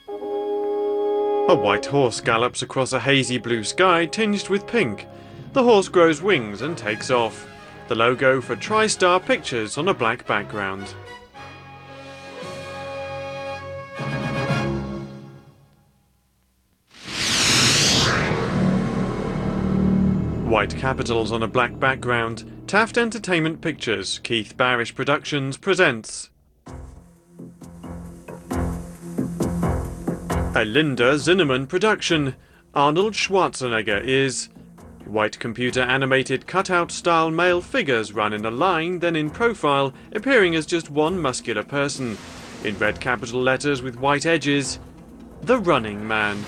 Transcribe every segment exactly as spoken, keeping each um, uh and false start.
A white horse gallops across a hazy blue sky tinged with pink. The horse grows wings and takes off. The logo for TriStar Pictures on a black background. White capitals on a black background. Taft Entertainment Pictures, Keith Barish Productions presents a Linda Zinnemann production. Arnold Schwarzenegger is... White computer animated cutout style male figures run in a line, then in profile, appearing as just one muscular person. In red capital letters with white edges, The Running Man.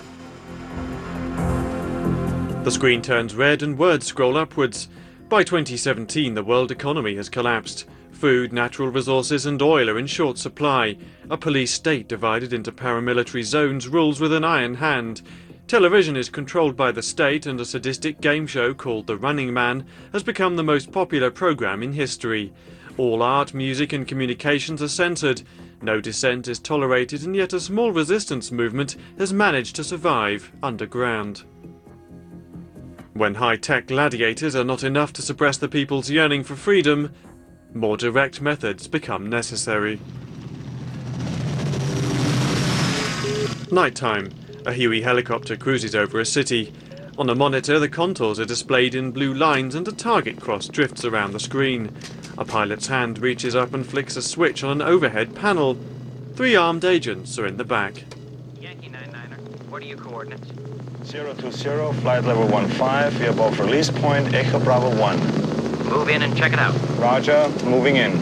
The screen turns red and words scroll upwards. By twenty seventeen, the world economy has collapsed. Food, natural resources and oil are in short supply. A police state divided into paramilitary zones rules with an iron hand. Television is controlled by the state, and a sadistic game show called The Running Man has become the most popular program in history. All art, music and communications are censored. No dissent is tolerated, and yet a small resistance movement has managed to survive underground. When high-tech gladiators are not enough to suppress the people's yearning for freedom, more direct methods become necessary. Nighttime. A Huey helicopter cruises over a city. On a monitor, the contours are displayed in blue lines and a target cross drifts around the screen. A pilot's hand reaches up and flicks a switch on an overhead panel. Three armed agents are in the back. Yankee nine niner, what are your coordinates? zero two zero, flight level one five, we are above release point, Echo Bravo one. Move in and check it out. Roger, moving in.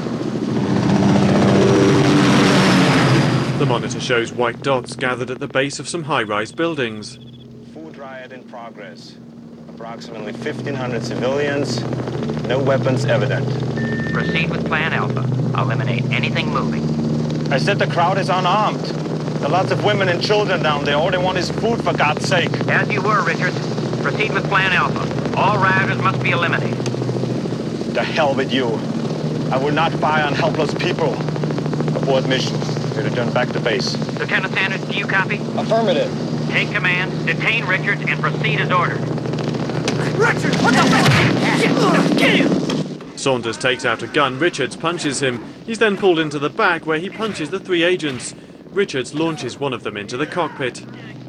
The monitor shows white dots gathered at the base of some high-rise buildings. Food riot in progress. Approximately fifteen hundred civilians, no weapons evident. Proceed with Plan Alpha. Eliminate anything moving. I said the crowd is unarmed. There are lots of women and children down there. All they want is food, for God's sake. As you were, Richards. Proceed with Plan Alpha. All rioters must be eliminated. The hell with you. I will not fire on helpless people. Abort mission. We return back to base. Lieutenant Sanders, do you copy? Affirmative. Take command, detain Richards, and proceed as ordered. Richards, what the fuck? Get him! Saunders takes out a gun. Richards punches him. He's then pulled into the back, where he punches the three agents. Richards launches one of them into the cockpit.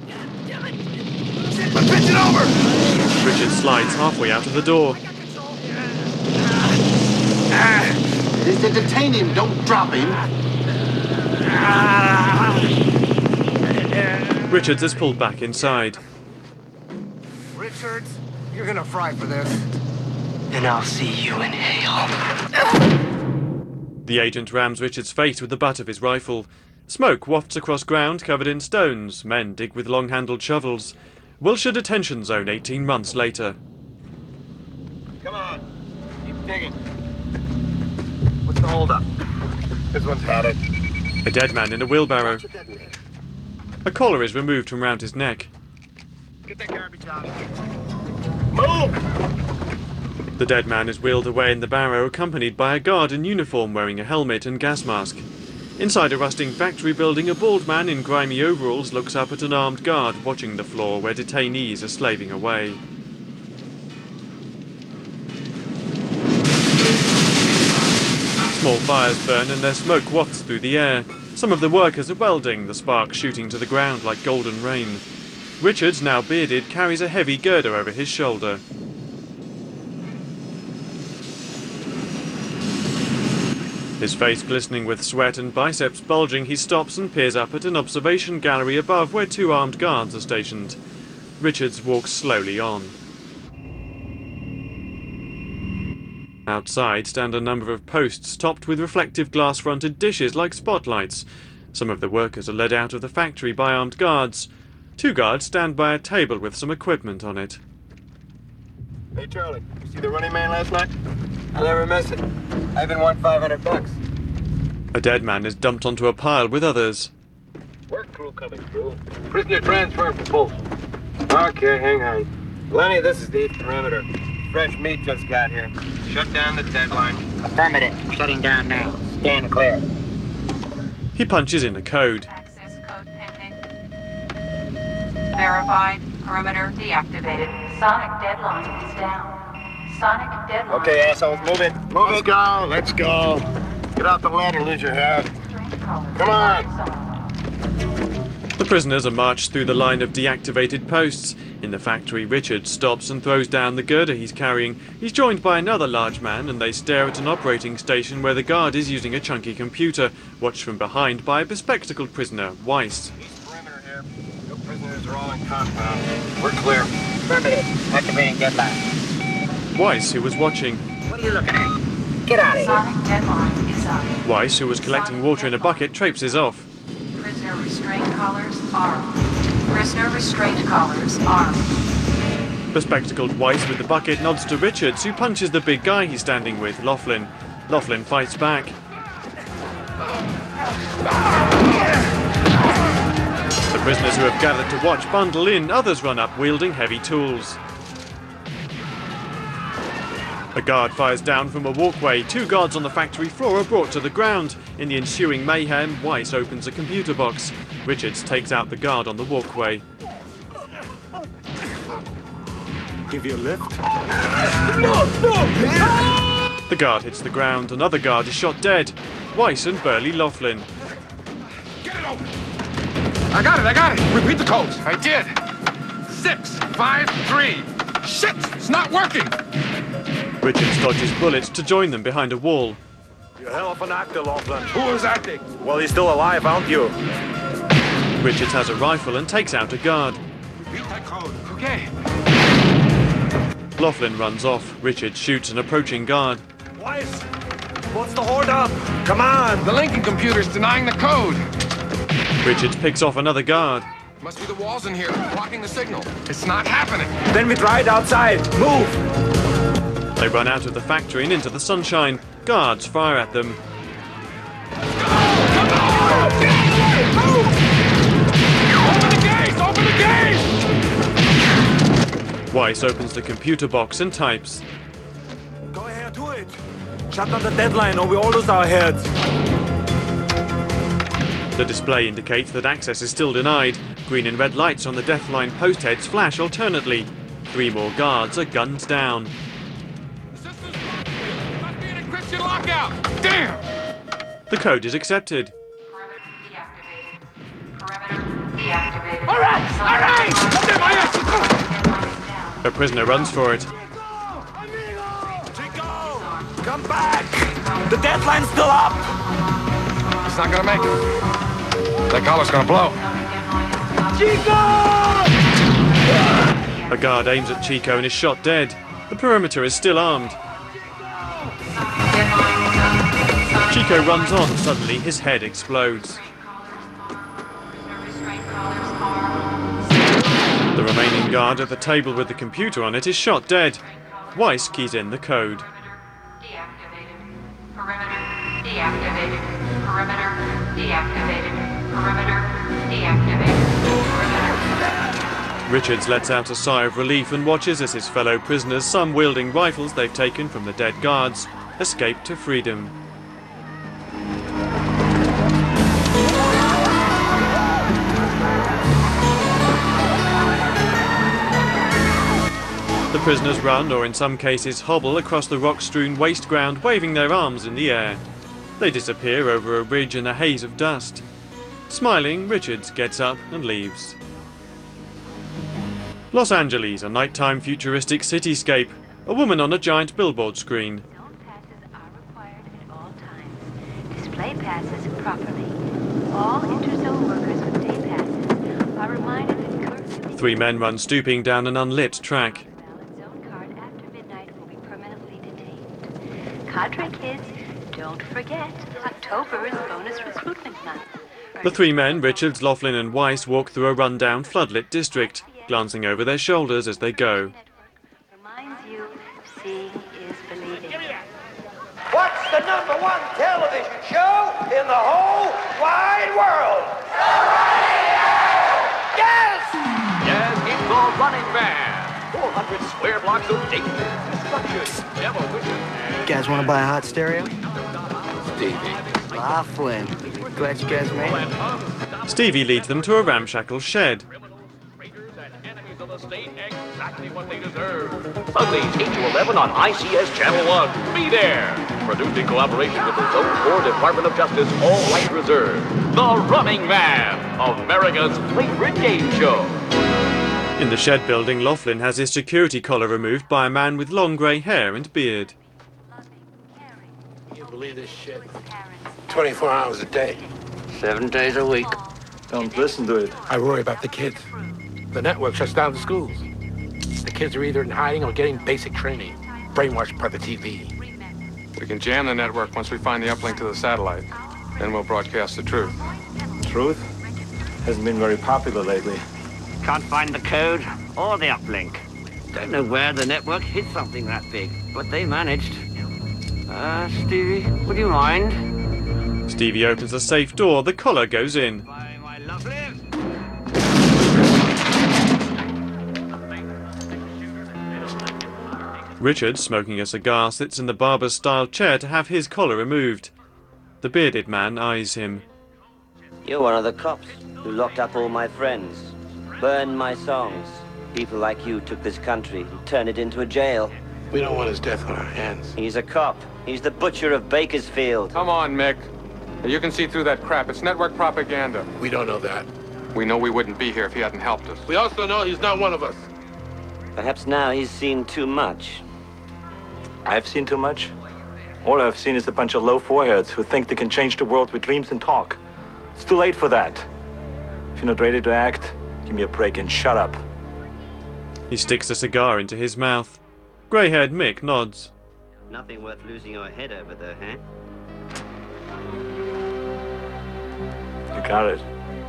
Let's pitch it over! Richards slides halfway out of the door. It is to detain him, don't drop him. Richards is pulled back inside. Richards, you're gonna fry for this. And I'll see you in hell. The agent rams Richards' face with the butt of his rifle. Smoke wafts across ground covered in stones. Men dig with long-handled shovels. Wilshire Detention Zone eighteen months later. Come on. Keep digging. What's the holdup? This one's had it. A dead man in a wheelbarrow. A collar is removed from round his neck. Get that garbage out. Move! The dead man is wheeled away in the barrow, accompanied by a guard in uniform wearing a helmet and gas mask. Inside a rusting factory building, a bald man in grimy overalls looks up at an armed guard watching the floor where detainees are slaving away. Small fires burn and their smoke wafts through the air. Some of the workers are welding, the sparks shooting to the ground like golden rain. Richards, now bearded, carries a heavy girder over his shoulder. His face glistening with sweat and biceps bulging, he stops and peers up at an observation gallery above where two armed guards are stationed. Richards walks slowly on. Outside stand a number of posts topped with reflective glass-fronted dishes like spotlights. Some of the workers are led out of the factory by armed guards. Two guards stand by a table with some equipment on it. Hey, Charlie, you see the Running Man last night? I'll never miss it. I even won five hundred bucks. A dead man is dumped onto a pile with others. Work crew coming through. Prisoner transfer proposal. Okay, hang on. Lenny, this is the east perimeter. Fresh meat just got here. Shut down the deadline. Affirmative. Shutting down now. Stand clear. He punches in a code. Access code pending. Verified. Perimeter deactivated. Sonic deadline is down. Sonic deadline. Okay, assholes, move it. Move it. Let's go. Let's go. Get off the ladder, lose your head. Come on. The prisoners are marched through the line of deactivated posts. In the factory, Richard stops and throws down the girder he's carrying. He's joined by another large man, and they stare at an operating station where the guard is using a chunky computer, watched from behind by a bespectacled prisoner, Weiss. East perimeter here. No prisoners are all in compound. We're clear. Affirmative. Activating deadline. Weiss, who was watching. What are you looking at? Get out of here. Sonic deadline is up. Weiss, who was collecting water in a bucket, traipses off. Prisoner restraint collars armed. Prisoner restraint collars armed. Bespectacled Weiss with the bucket nods to Richards, who punches the big guy he's standing with, Laughlin. Laughlin fights back. The prisoners who have gathered to watch bundle in, others run up wielding heavy tools. A guard fires down from a walkway. Two guards on the factory floor are brought to the ground. In the ensuing mayhem, Weiss opens a computer box. Richards takes out the guard on the walkway. Give you a lift? The guard hits the ground. Another guard is shot dead. Weiss and Burley Laughlin. Get it open! I got it, I got it! Repeat the codes. I did. Six, five, three. Shit! It's not working! Richards dodges bullets to join them behind a wall. You're a hell of an actor, Laughlin. Who is acting? Well, he's still alive, aren't you? Richards has a rifle and takes out a guard. Repeat that code. Okay. Laughlin runs off. Richards shoots an approaching guard. Weiss, what's the hold up? Come on! The Lincoln computer's denying the code. Richards picks off another guard. Must be the walls in here blocking the signal. It's not happening. Then we try it outside. Move! They run out of the factory and into the sunshine. Guards fire at them. Open the gates! Open the gates! Weiss opens the computer box and types. Go ahead, do it. Shut down the deadline or we all lose our heads. The display indicates that access is still denied. Green and red lights on the Deathline post heads flash alternately. Three more guards are gunned down. Must be an encryption lockout! Damn! The code is accepted. Perimeter deactivated. Perimeter deactivated. All right! All right! Get my ass! A prisoner runs for it. Chico! Come back! The deadline's still up! He's not gonna make it. That collar's gonna blow. A guard aims at Chico and is shot dead. The perimeter is still armed. Chico runs on. Suddenly, his head explodes. The remaining guard at the table with the computer on it is shot dead. Weiss keys in the code. Deactivated. Perimeter deactivated. Perimeter deactivated. Perimeter deactivated. Perimeter. Richards lets out a sigh of relief and watches as his fellow prisoners, some wielding rifles they've taken from the dead guards, escape to freedom. The prisoners run, or in some cases hobble, across the rock-strewn waste ground, waving their arms in the air. They disappear over a ridge in a haze of dust. Smiling, Richards gets up and leaves. Los Angeles, a nighttime futuristic cityscape. A woman on a giant billboard screen. Zone passes are required at all times. Display passes properly. All interzone workers with day passes are reminded that curfew... Three men run stooping down an unlit track. Valid zone card after midnight will be permanently detained. Cadre kids, don't forget, October is bonus recruitment month. The three men, Richards, Laughlin and Weiss, walk through a rundown floodlit district, glancing over their shoulders as they go. Reminds you, seeing is believing. What's the number one television show in the whole wide world? Yes! Yes, it's called Running Man. four hundred square blocks of dangerous destruction. Demolition. You guys want to buy a hot stereo? Stevie. Laughlin. Glad you guys made it. Stevie leads them to a ramshackle shed. the state exactly what they deserve. Sundays eight to eleven on I C S Channel one. Be there. Produced in collaboration with the Zone four Department of Justice, all rights reserved. The Running Man, America's favorite game show. In the shed building, Laughlin has his security collar removed by a man with long grey hair and beard. Can you believe this shit? twenty-four hours a day. Seven days a week. Don't listen to it. I worry about the kids. The network shuts down the schools. The kids are either in hiding or getting basic training, brainwashed by the T V. We can jam the network once we find the uplink to the satellite. Then we'll broadcast the truth. Truth? Hasn't been very popular lately. Can't find the code or the uplink. Don't know where the network hid something that big, but they managed. Uh, Stevie, would you mind? Stevie opens the safe door, the collar goes in. Bye, my lovely. Richard, smoking a cigar, sits in the barber's-style chair to have his collar removed. The bearded man eyes him. You're one of the cops who locked up all my friends, burned my songs. People like you took this country and turned it into a jail. We don't want his death on our hands. He's a cop. He's the butcher of Bakersfield. Come on, Mick. You can see through that crap. It's network propaganda. We don't know that. We know we wouldn't be here if he hadn't helped us. We also know he's not one of us. Perhaps now he's seen too much. I've seen too much. All I've seen is a bunch of low foreheads who think they can change the world with dreams and talk. It's too late for that. If you're not ready to act, give me a break and shut up. He sticks a cigar into his mouth. Grey-haired Mick nods. Nothing worth losing your head over, though, huh? You got it.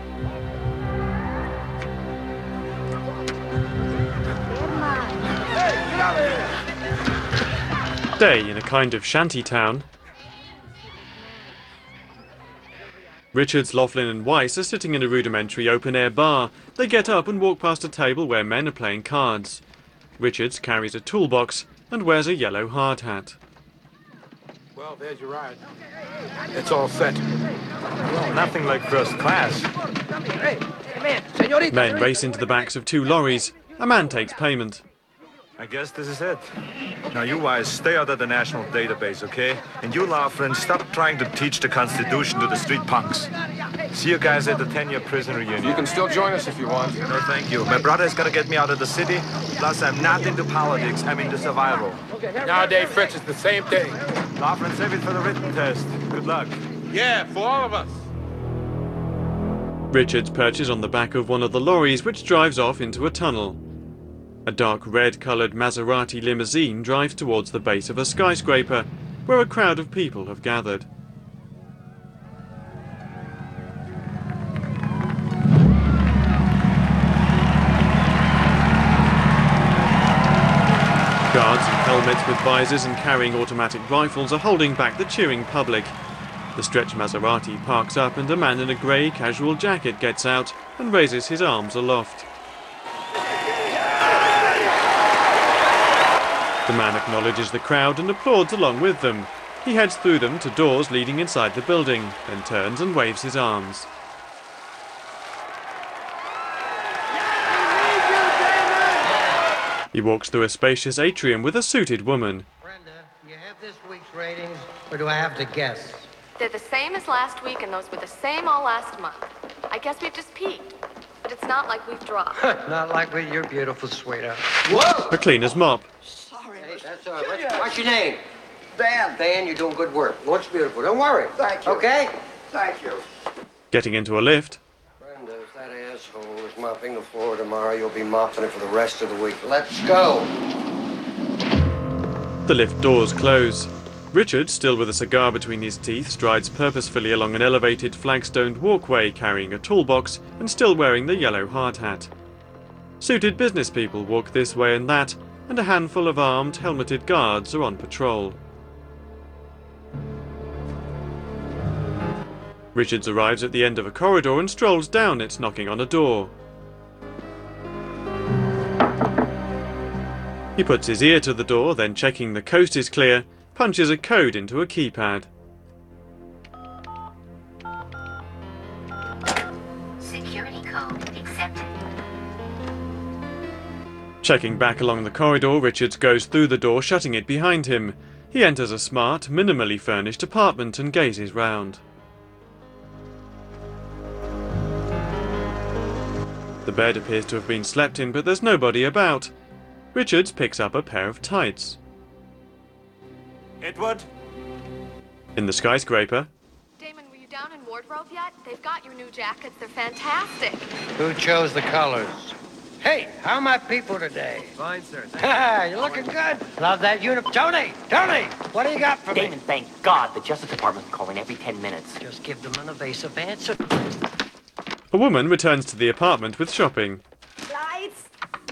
Day in a kind of shanty town. Richards, Laughlin and Weiss are sitting in a rudimentary open-air bar. They get up and walk past a table where men are playing cards. Richards carries a toolbox and wears a yellow hard hat. Well, there's your ride. It's all set. Well, nothing like first class. Men race into the backs of two lorries. A man takes payment. I guess this is it. Now you guys stay out of the national database, okay? And you, Laughlin, stop trying to teach the Constitution to the street punks. See you guys at the ten-year prison reunion. You can still join us if you want. No, thank you. My brother's gonna get me out of the city. Plus, I'm not into politics. I'm into survival. Nowadays, Fritz, it's the same thing. Laughlin, save it for the written test. Good luck. Yeah, for all of us. Richards perches on the back of one of the lorries, which drives off into a tunnel. A dark red-coloured Maserati limousine drives towards the base of a skyscraper, where a crowd of people have gathered. Guards in helmets with visors and carrying automatic rifles are holding back the cheering public. The stretch Maserati parks up and a man in a grey casual jacket gets out and raises his arms aloft. The man acknowledges the crowd and applauds along with them. He heads through them to doors leading inside the building, then turns and waves his arms. He walks through a spacious atrium with a suited woman. Brenda, you have this week's ratings, or do I have to guess? They're the same as last week, and those were the same all last month. I guess we've just peaked, but it's not like we've dropped. Not like with your beautiful sweetheart. Whoa! A cleaner's mop. Hey, that's all right. What's, what's your name? Dan. Dan, you're doing good work. Looks beautiful. Don't worry. Thank you. Okay? Thank you. Getting into a lift. Brenda, if that asshole is mopping the floor tomorrow, you'll be mopping it for the rest of the week. Let's go. The lift doors close. Richard, still with a cigar between his teeth, strides purposefully along an elevated flagstoned walkway carrying a toolbox and still wearing the yellow hard hat. Suited business people walk this way and that, and a handful of armed, helmeted guards are on patrol. Richards arrives at the end of a corridor and strolls down it, knocking on a door. He puts his ear to the door, then checking the coast is clear, punches a code into a keypad. Security code accepted. Checking back along the corridor, Richards goes through the door, shutting it behind him. He enters a smart, minimally furnished apartment and gazes round. The bed appears to have been slept in, but there's nobody about. Richards picks up a pair of tights. Edward? In the skyscraper, Damon, were you down in wardrobe yet? They've got your new jackets. They're fantastic. Who chose the colors? Hey, how are my people today? Fine, sir. Ha, you're looking good. Love that uniform. Tony, Tony, what do you got for Damon, me? thank God the Justice Department's calling every ten minutes. Just give them an evasive answer. a woman returns to the apartment with shopping. Lights.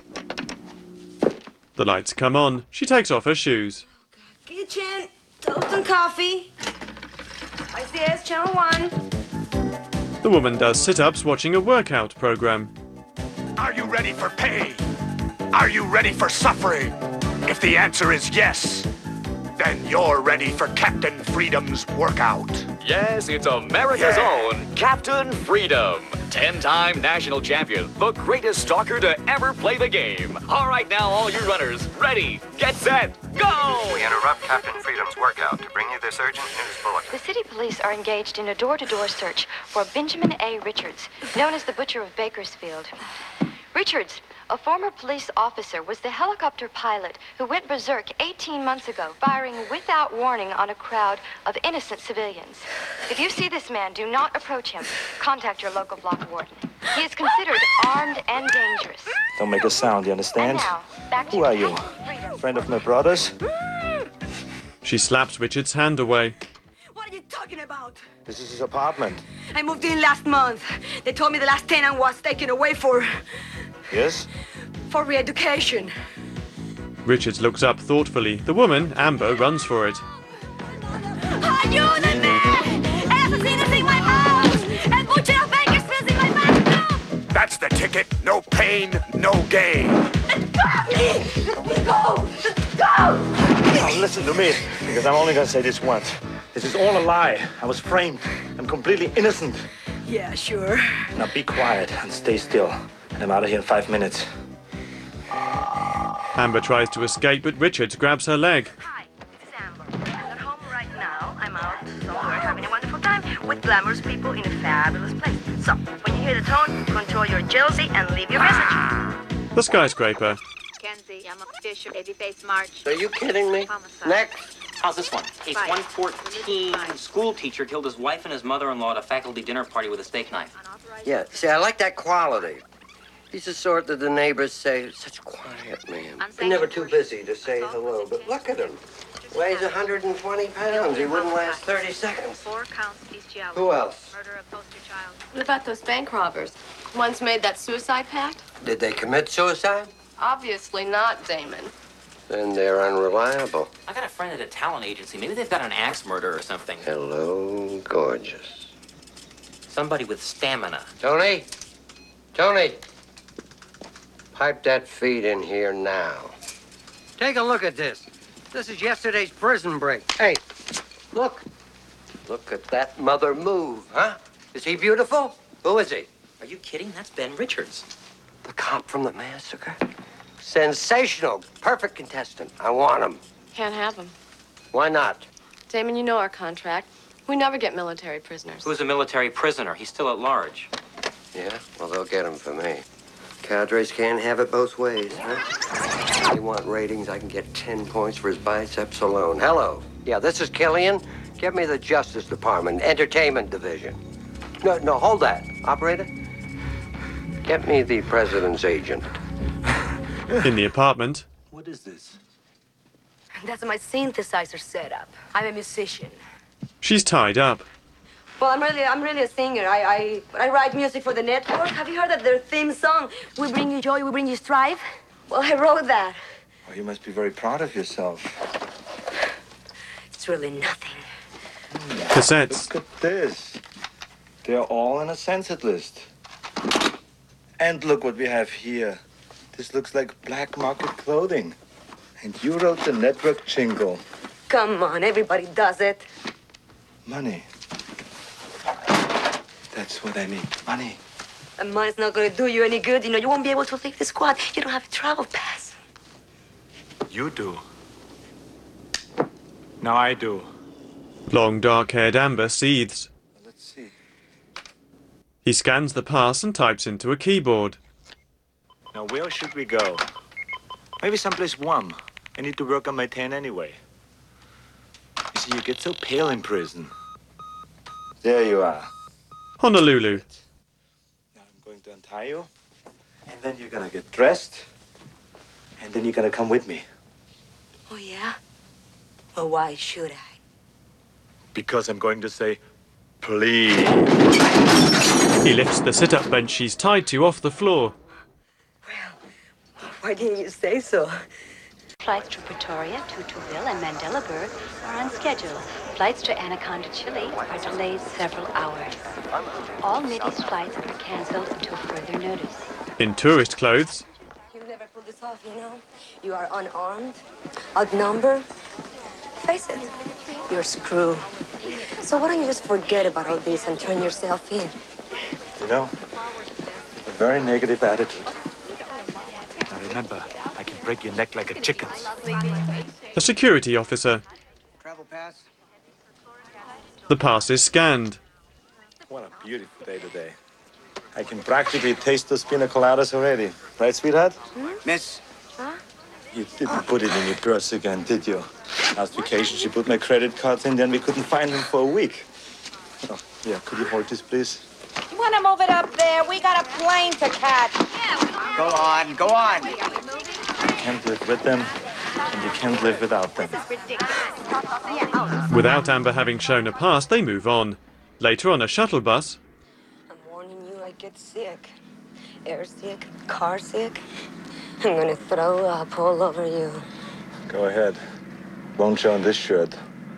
The lights come on. She takes off her shoes. Kitchen. Toast and coffee. I C S Channel one. The woman does sit-ups watching a workout program. Are you ready for pain? Are you ready for suffering? If the answer is yes, then you're ready for Captain Freedom's workout. Yes, it's America's own Captain Freedom. Ten-time national champion, the greatest stalker to ever play the game. All right now, all you runners, ready, get set, go! We interrupt Captain Freedom's workout to bring you this urgent news bulletin. The city police are engaged in a door-to-door search for Benjamin A. Richards, known as the Butcher of Bakersfield. Richards, a former police officer, was the helicopter pilot who went berserk eighteen months ago, firing without warning on a crowd of innocent civilians. If you see this man, do not approach him. Contact your local block warden. He is considered armed and dangerous. Don't make a sound, you understand? And now, back to Who are you? Captain Freedom. Friend of my brother's? She slaps Richards' hand away. What are you talking about? This is his apartment. I moved in last month. They told me the last tenant was taken away for... Yes? for re-education. Richards looks up thoughtfully. The woman, Amber, runs for it. ¡Ayúdenme! ¡El asesino es en my house! ¡El Butcher of Bakersfield is in my bathroom! That's the ticket. No pain, no gain. Go! Go! Now listen to me, because I'm only gonna say this once. This is all a lie. I was framed. I'm completely innocent. Yeah, sure. Now be quiet and stay still. I'm out of here in five minutes. Amber tries to escape, but Richards grabs her leg. Hi, this is Amber. I'm at home right now. I'm out somewhere having a wonderful time with glamorous people in a fabulous place. So, when you hear the tone, control your jealousy and leave your message. The skyscraper. Kenzie, I'm a Fisher, Babyface March. Are you kidding me? Homicide. Next. How's this one? Case Fight. one fourteen, school teacher killed his wife and his mother-in-law at a faculty dinner party with a steak knife. Yeah, see, I like that quality. He's the sort that the neighbors say, such quiet man. And never too busy to say hello. But look at him. Weighs one hundred twenty pounds. He wouldn't last thirty seconds. Four counts bestiality. Who else? Murder of poster child. What about those bank robbers? Once made that suicide pact? Did they commit suicide? Obviously not, Damon. Then they're unreliable. I got a friend at a talent agency. Maybe they've got an axe murder or something. Hello, gorgeous. Somebody with stamina. Tony? Tony? Pipe that feed in here now. Take a look at this. This is yesterday's prison break. Hey, look. Look at that mother move, huh? Is he beautiful? Who is he? Are you kidding? That's Ben Richards. The cop from the massacre. Sensational. Perfect contestant. I want him. Can't have him. Why not? Damon, you know our contract. We never get military prisoners. Who's a military prisoner? He's still at large. Yeah? Well, they'll get him for me. Cadres can't have it both ways, huh? They want ratings. I can get ten points for his biceps alone. Hello. Yeah, this is Killian. Get me the Justice Department, Entertainment Division. No, no, hold that. Operator? Get me the President's agent. In the apartment. What is this? That's my synthesizer setup. I'm a musician. She's tied up. Well, I'm really, I'm really a singer. I, I, I write music for the network. Have you heard that their theme song, "We Bring You Joy, We Bring You Strife"? Well, I wrote that. Oh, you must be very proud of yourself. It's really nothing. Cassettes. Look at this. They're all in a censored list. And look what we have here. This looks like black market clothing. And you wrote the network jingle. Come on, everybody does it. Money. That's what I need. Money. And money's not gonna do you any good. You know, you won't be able to leave the squad. You don't have a travel pass. You do. Now I do. Long dark-haired Amber seethes. Let's see. He scans the pass and types into a keyboard. Now where should we go? Maybe someplace warm. I need to work on my tan anyway. You see, you get so pale in prison. There you are. Honolulu. Now I'm going to untie you. And then you're gonna get dressed. And then you're gonna come with me. Oh, yeah? Well, why should I? Because I'm going to say, please. He lifts the sit-up bench she's tied to off the floor. Why didn't you say so? Flights to Pretoria, Tutuwil, and Mandela Bay are on schedule. Flights to Anaconda, Chile are delayed several hours. All Mideast flights are cancelled until further notice. In tourist clothes, You never pull this off, you know? You are unarmed, outnumbered. Face it, you're screwed. So why don't you just forget about all this and turn yourself in? You know, a very negative attitude. Now remember, I can break your neck like a chicken's. a security officer. Travel pass. The pass is scanned. What a beautiful day today. I can practically taste those pina coladas already. Right, sweetheart? Miss. Huh? You didn't put it in your purse again, did you? Last vacation, she put my credit cards in there and we couldn't find them for a week. Oh, yeah, could you hold this, please? You want to move it up there? We got a plane to catch. Go on, go on. You can't live with them, and you can't live without them. Without Amber having shown a pass, they move on. Later on a shuttle bus, I'm warning you, I get sick. Air sick, car sick. I'm gonna throw up all over you. Go ahead. Won't show on this shirt.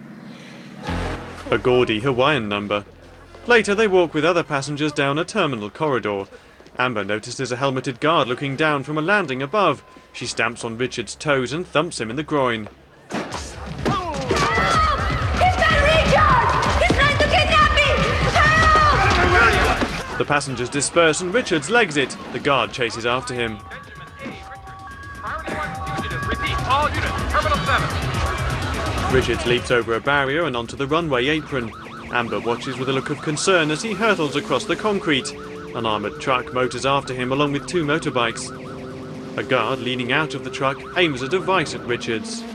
a gaudy Hawaiian number. Later they walk with other passengers down a terminal corridor. Amber notices a helmeted guard looking down from a landing above. She stamps on Richard's toes and thumps him in the groin. The passengers disperse and Richards legs it. The guard chases after him. All units, Terminal seven. Richards leaps over a barrier and onto the runway apron. Amber watches with a look of concern as he hurtles across the concrete. An armoured truck motors after him along with two motorbikes. A guard leaning out of the truck aims a device at Richards.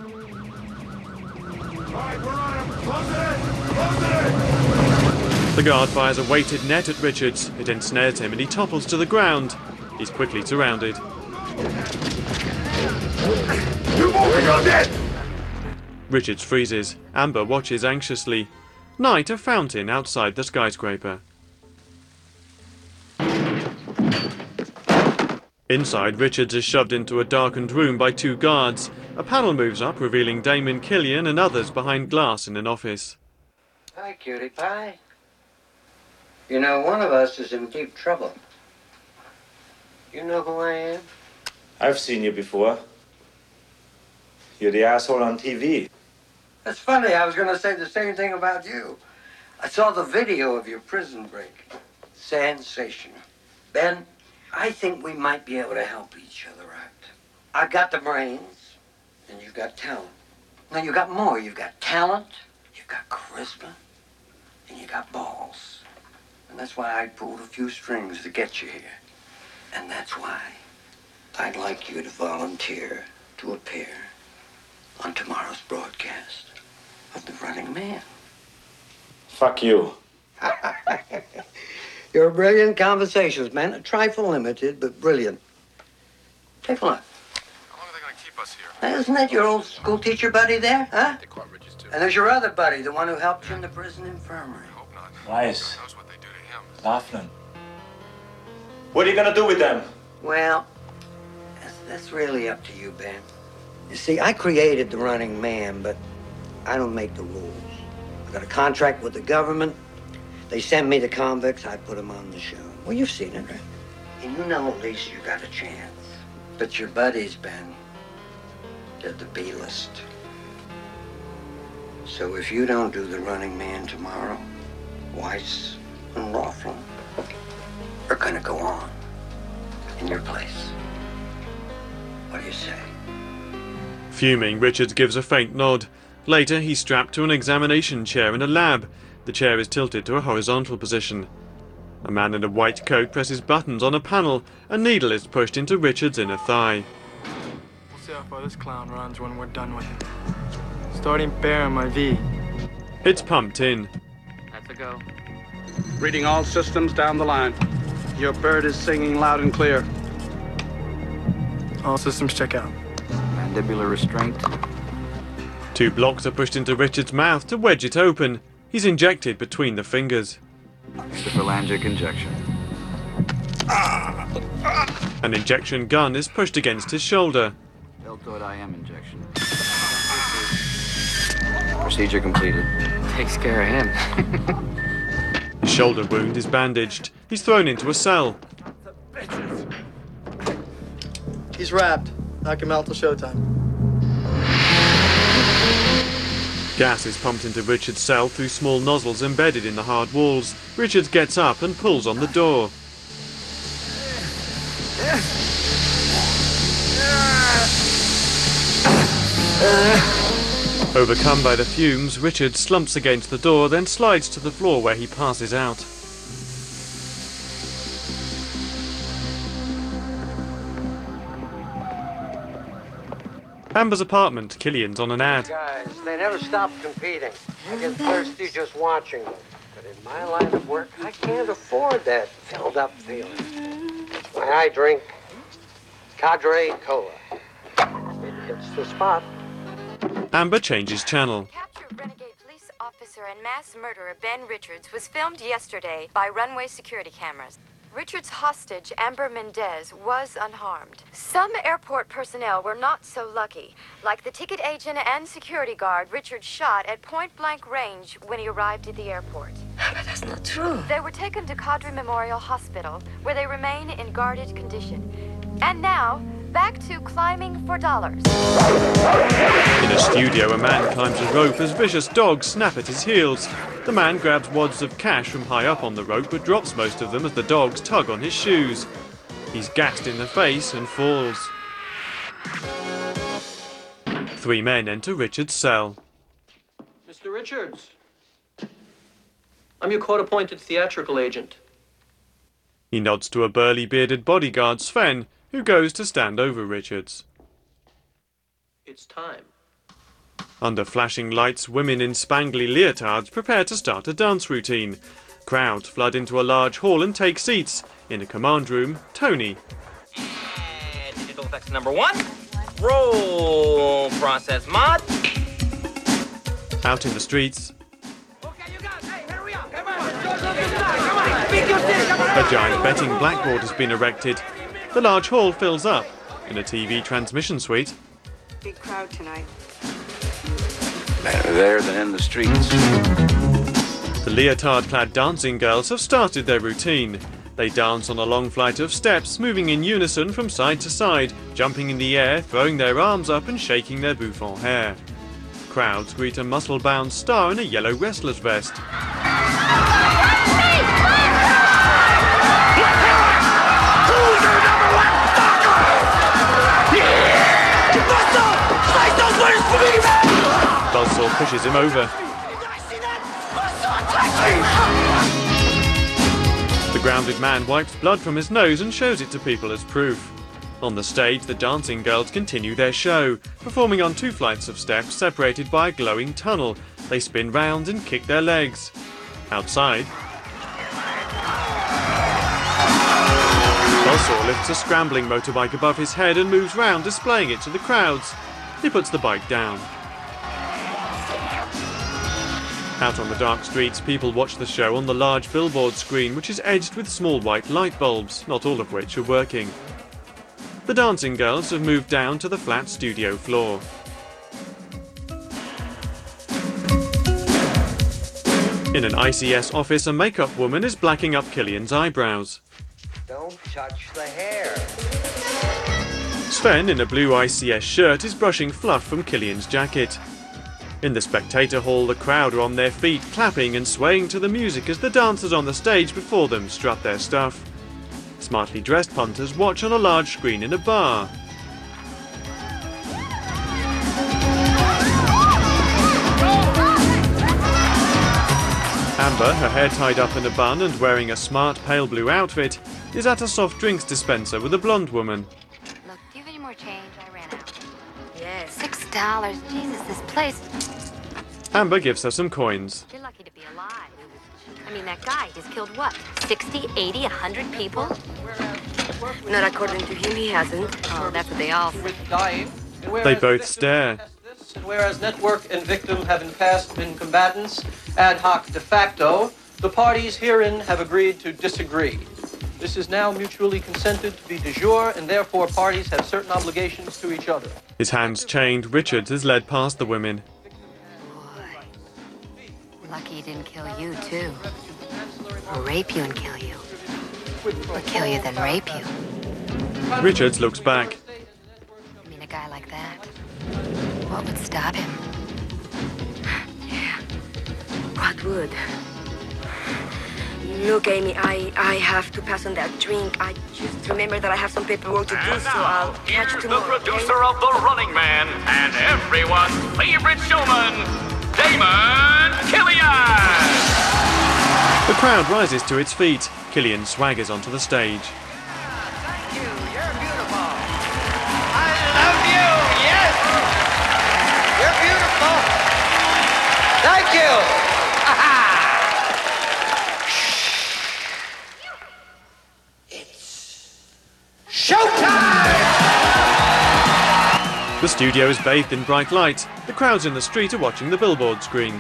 The guard fires a weighted net at Richards. It ensnares him and he topples to the ground. He's quickly surrounded. You're moving on it! Richards freezes. Amber watches anxiously. Night, a fountain outside the skyscraper. Inside, Richards is shoved into a darkened room by two guards. A panel moves up, revealing Damon Killian and others behind glass in an office. Hi, cutie pie. You know, one of us is in deep trouble. You know who I am? I've seen you before. You're the asshole on T V. That's funny. I was going to say the same thing about you. I saw the video of your prison break. Sensational. Ben, I think we might be able to help each other out. I've got the brains, and you've got talent. No, you've got more. You've got talent, you've got charisma, and you got balls. And that's why I pulled a few strings to get you here. And that's why I'd like you to volunteer to appear on tomorrow's broadcast of The Running Man. Fuck you. You're a brilliant conversationalist, a trifle limited, but brilliant. Take a look. How long are they going to keep us here? Now, isn't that your old school teacher buddy there, huh? They caught Richards too. And there's your other buddy, the one who helped you in the prison infirmary. I hope not. Nice. Who knows what they do to him? Laughlin. What are you gonna do with them? Well, that's, that's really up to you, Ben. You see, I created The Running Man, but I don't make the rules. I got a contract with the government. They send me the convicts, I put them on the show. Well, you've seen it, right? And you know at least you got a chance. But your buddies, Ben, they're the B-list. So if you don't do The Running Man tomorrow, Weiss and Laughlin are gonna go on in your place. What do you say? Fuming, Richards gives a faint nod. Later, he's strapped to an examination chair in a lab. The chair is tilted to a horizontal position. A man in a white coat presses buttons on a panel. A needle is pushed into Richards' inner thigh. We'll see how far this clown runs when we're done with him. Starting bear on my V. It's pumped in. That's a go. Reading all systems down the line. Your bird is singing loud and clear. All systems check out. Mandibular restraint. Two blocks are pushed into Richards' mouth to wedge it open. He's injected between the fingers. Syphilangic injection. An injection gun is pushed against his shoulder. Deltoid I M injection. Procedure completed. Takes care of him. His shoulder wound is bandaged. He's thrown into a cell. He's wrapped. Knock him out till showtime. Gas is pumped into Richards' cell through small nozzles embedded in the hard walls. Richards gets up and pulls on the door. Overcome by the fumes, Richard slumps against the door, then slides to the floor where he passes out. Amber's apartment. Killian's on an ad. Guys, they never stop competing. I get thirsty just watching them. But in my line of work, I can't afford that filled up feeling. That's why I drink Cadre Cola. It hits the spot. Amber changes channel. Capture of renegade police officer and mass murderer Ben Richards was filmed yesterday by runway security cameras. Richards' hostage, Amber Mendez, was unharmed. Some airport personnel were not so lucky, like the ticket agent and security guard Richards shot at point-blank range when he arrived at the airport. But that's not true. They were taken to Cadre Memorial Hospital, where they remain in guarded condition. And now, back to climbing for dollars. In a studio, a man climbs a rope as vicious dogs snap at his heels. The man grabs wads of cash from high up on the rope, but drops most of them as the dogs tug on his shoes. He's gassed in the face and falls. Three men enter Richard's cell. Mister Richards, I'm your court-appointed theatrical agent. He nods to a burly bearded bodyguard, Sven, who goes to stand over Richards. It's time. Under flashing lights, women in spangly leotards prepare to start a dance routine. Crowds flood into a large hall and take seats. In a command room, Tony. And digital effects number one. Roll process mod. Out in the streets, a giant betting blackboard has been erected. The large hall fills up. In a T V transmission suite, big crowd tonight. Better there than in the streets. The leotard-clad dancing girls have started their routine. They dance on a long flight of steps, moving in unison from side to side, jumping in the air, throwing their arms up and shaking their bouffant hair. Crowds greet a muscle-bound star in a yellow wrestler's vest. Buzzsaw pushes him over. The grounded man wipes blood from his nose and shows it to people as proof. On the stage, the dancing girls continue their show, performing on two flights of steps separated by a glowing tunnel. They spin round and kick their legs. Outside, Buzzsaw lifts a scrambling motorbike above his head and moves round, displaying it to the crowds. He puts the bike down. Out on the dark streets, people watch the show on the large billboard screen, which is edged with small white light bulbs, not all of which are working. The dancing girls have moved down to the flat studio floor. In an I C S office, a makeup woman is blacking up Killian's eyebrows. Don't touch the hair. Sven, in a blue I C S shirt, is brushing fluff from Killian's jacket. In the spectator hall, the crowd are on their feet, clapping and swaying to the music as the dancers on the stage before them strut their stuff. Smartly dressed punters watch on a large screen in a bar. Amber, her hair tied up in a bun and wearing a smart pale blue outfit, is at a soft drinks dispenser with a blonde woman. Look, do you have any more change? I ran out. Yes. Six dollars. Jesus, this place. Amber gives her some coins. You're lucky to be alive. I mean, that guy, he's killed what? sixty, eighty, a hundred people? Not according to him, he hasn't. Oh, that's what they all say. Dying. And whereas They the both victim stare. attests this, and whereas network and victim have in the past been combatants, ad hoc de facto, the parties herein have agreed to disagree. This is now mutually consented to be de jure, and therefore parties have certain obligations to each other. His hands chained, Richards is led past the women. Lucky he didn't kill you, too. Or rape you and kill you. Or kill you, then rape you. Richards looks back. I mean, a guy like that. What would stop him? Yeah. What would? Look, Amy, I, I have to pass on that drink. I just remember that I have some paperwork to do, And so now, I'll catch you here's the tomorrow. producer of The Running Man and everyone's favorite showman, Damon Killian! The crowd rises to its feet. Killian swaggers onto the stage. Thank you. You're beautiful. I love you. Yes. You're beautiful. Thank you. It's showtime. The studio is bathed in bright light. The crowds in the street are watching the billboard screen.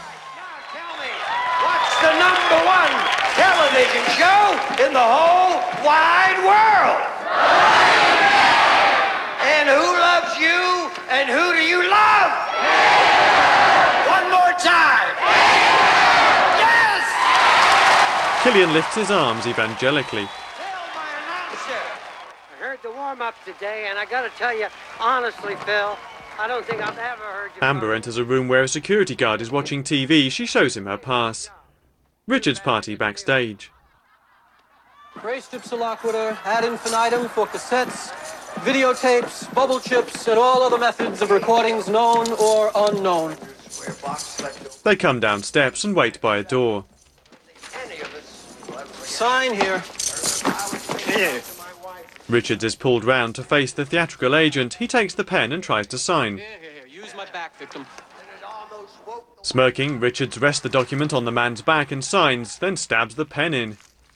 What's the number one television show in the whole wide world? And who loves you? And who do you love? One more time. Yes! Killian lifts his arms evangelically. I heard the warm-up today, and I gotta tell you, honestly, Phil, I don't think I've ever heard you... Amber enters a room where a security guard is watching T V. She shows him her pass. Richard's party backstage. Res ipsa loquitur ad infinitum for cassettes, videotapes, bubble chips, and all other methods of recordings known or unknown. They come down steps and wait by a door. Sign here. Richards is pulled round to face the theatrical agent. He takes the pen and tries to sign. Here, here, here. Use my back, victim. Smirking, Richards rests the document on the man's back and signs, then stabs the pen in.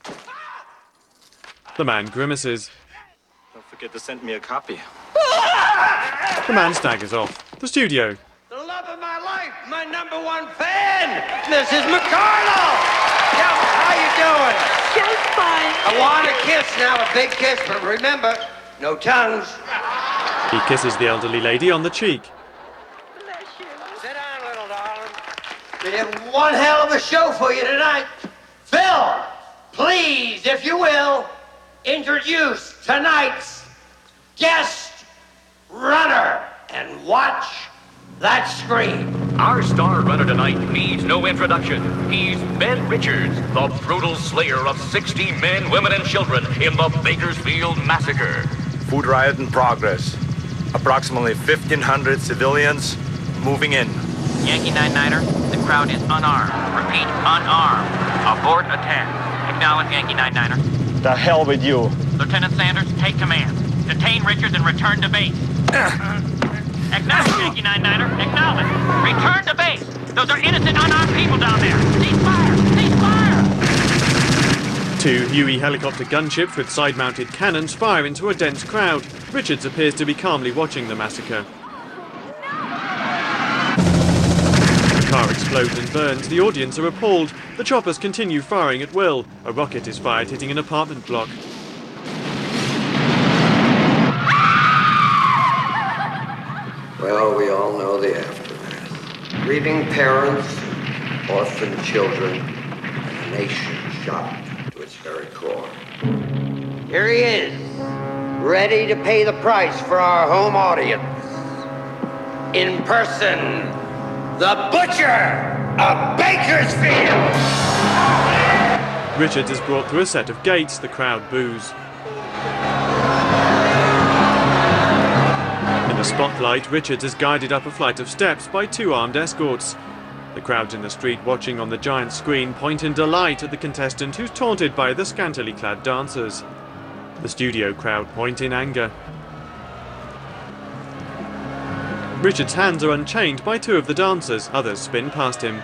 The man grimaces. Don't forget to send me a copy. The man staggers off. The studio. The love of my life, my number one fan, Missus McCardle. Yeah, how you doing? Just fine. I want a kiss now, a big kiss, but remember, no tongues. He kisses the elderly lady on the cheek. Sit down, little darling. We have one hell of a show for you tonight. Phil, please, if you will, introduce tonight's guest runner and watch that screen. Our star runner tonight needs no introduction. He's Ben Richards, the brutal slayer of sixty men, women, and children in the Bakersfield Massacre. Food riot in progress. Approximately fifteen hundred civilians moving in. Yankee nine-niner, the crowd is unarmed. Repeat, unarmed. Abort attack. Acknowledge Yankee nine-niner. The hell with you. Lieutenant Sanders, take command. Detain Richards and return to base. Acknowledge Yankee nine-niner. Acknowledge. Return to base. Those are innocent, unarmed people down there. Cease fire! Cease fire! Two Huey helicopter gunships with side-mounted cannons fire into a dense crowd. Richards appears to be calmly watching the massacre. The car explodes and burns. The audience are appalled. The choppers continue firing at will. A rocket is fired, hitting an apartment block. Well, we all know the aftermath. Grieving parents, orphaned children, and a nation shocked to its very core. Here he is, ready to pay the price for our home audience. In person, the Butcher of Bakersfield! Richards is brought through a set of gates. The crowd boos. In the spotlight, Richards is guided up a flight of steps by two armed escorts. The crowds in the street watching on the giant screen point in delight at the contestant who's taunted by the scantily clad dancers. The studio crowd point in anger. Richard's hands are unchained by two of the dancers, others spin past him.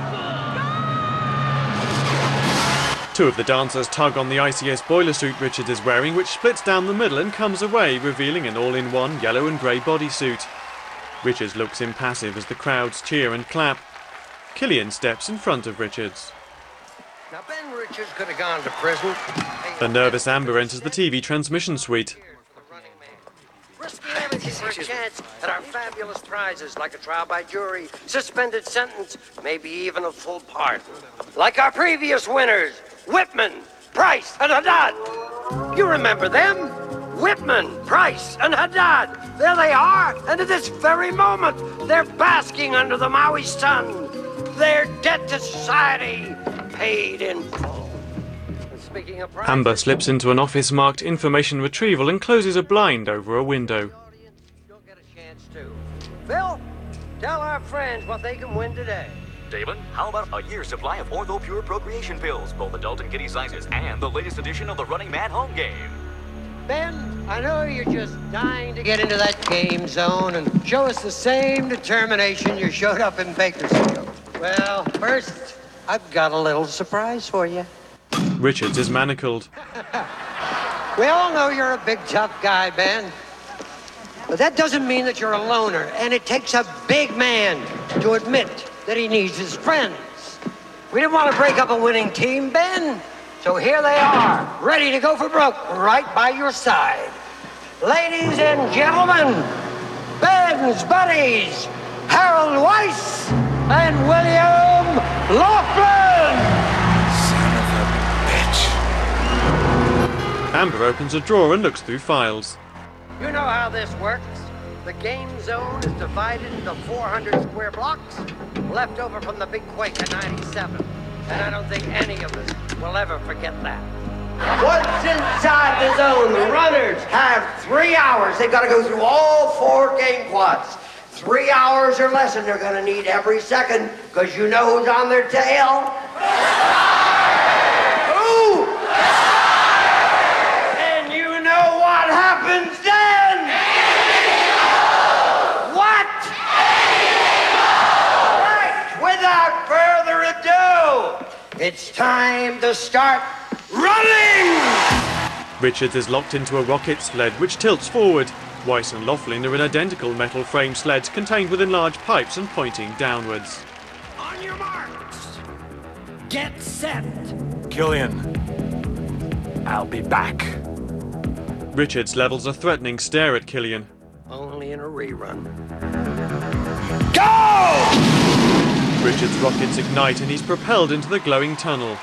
Two of the dancers tug on the I C S boiler suit Richard is wearing, which splits down the middle and comes away, revealing an all-in-one yellow and grey bodysuit. Richards looks impassive as the crowds cheer and clap. Killian steps in front of Richards. Now, Ben Richards could have gone to prison. The nervous Amber enters the T V transmission suite. Risking everything for a chance at our fabulous prizes, like a trial by jury, suspended sentence, maybe even a full pardon. Like our previous winners, Whitman, Price, and Haddad. You remember them? Whitman, Price, and Haddad. There they are, and at this very moment, they're basking under the Maui sun. Their debt to society paid in full. And speaking of prizes, Amber slips into an office marked information retrieval and closes a blind over a window. you'll get a chance to. Phil, tell our friends what they can win today. David, how about a year's supply of Ortho Pure Procreation pills, both adult and kiddie sizes, and the latest edition of the Running Man home game? Ben, I know you're just dying to get into that game zone and show us the same determination you showed up in Bakersfield. Well, first, I've got a little surprise for you. Richards is manacled. We all know you're a big, tough guy, Ben. But that doesn't mean that you're a loner, and it takes a big man to admit that he needs his friends. We didn't want to break up a winning team, Ben, so here they are, ready to go for broke, right by your side. Ladies and gentlemen, Ben's buddies, Harold Weiss and William Laughlin! Amber opens a drawer and looks through files. You know how this works. The game zone is divided into four hundred square blocks, left over from the big quake of ninety-seven. And I don't think any of us will ever forget that. Once inside the zone, the runners have three hours. They've got to go through all four game quads. Three hours or less, and they're going to need every second, because you know who's on their tail? Who? And you know what happens then? What? Right, without further ado, it's time to start running! Richards is locked into a rocket sled which tilts forward. Weiss and Laughlin are in identical metal frame sleds contained within large pipes and pointing downwards. On your marks. Get set. Killian, I'll be back. Richards levels a threatening stare at Killian. Only in a rerun. Go! Richards' rockets ignite and he's propelled into the glowing tunnel.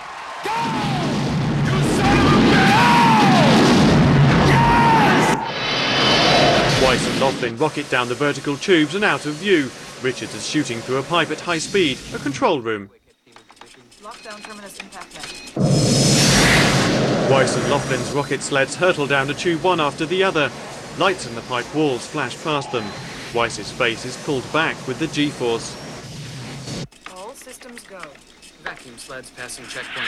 Weiss and Laughlin rocket down the vertical tubes and out of view. Richards is shooting through a pipe at high speed, a control room. Lockdown terminus impact net. Weiss and Laughlin's rocket sleds hurtle down a tube one after the other. Lights in the pipe walls flash past them. Weiss's face is pulled back with the G-force. All systems go. Vacuum sleds passing checkpoint.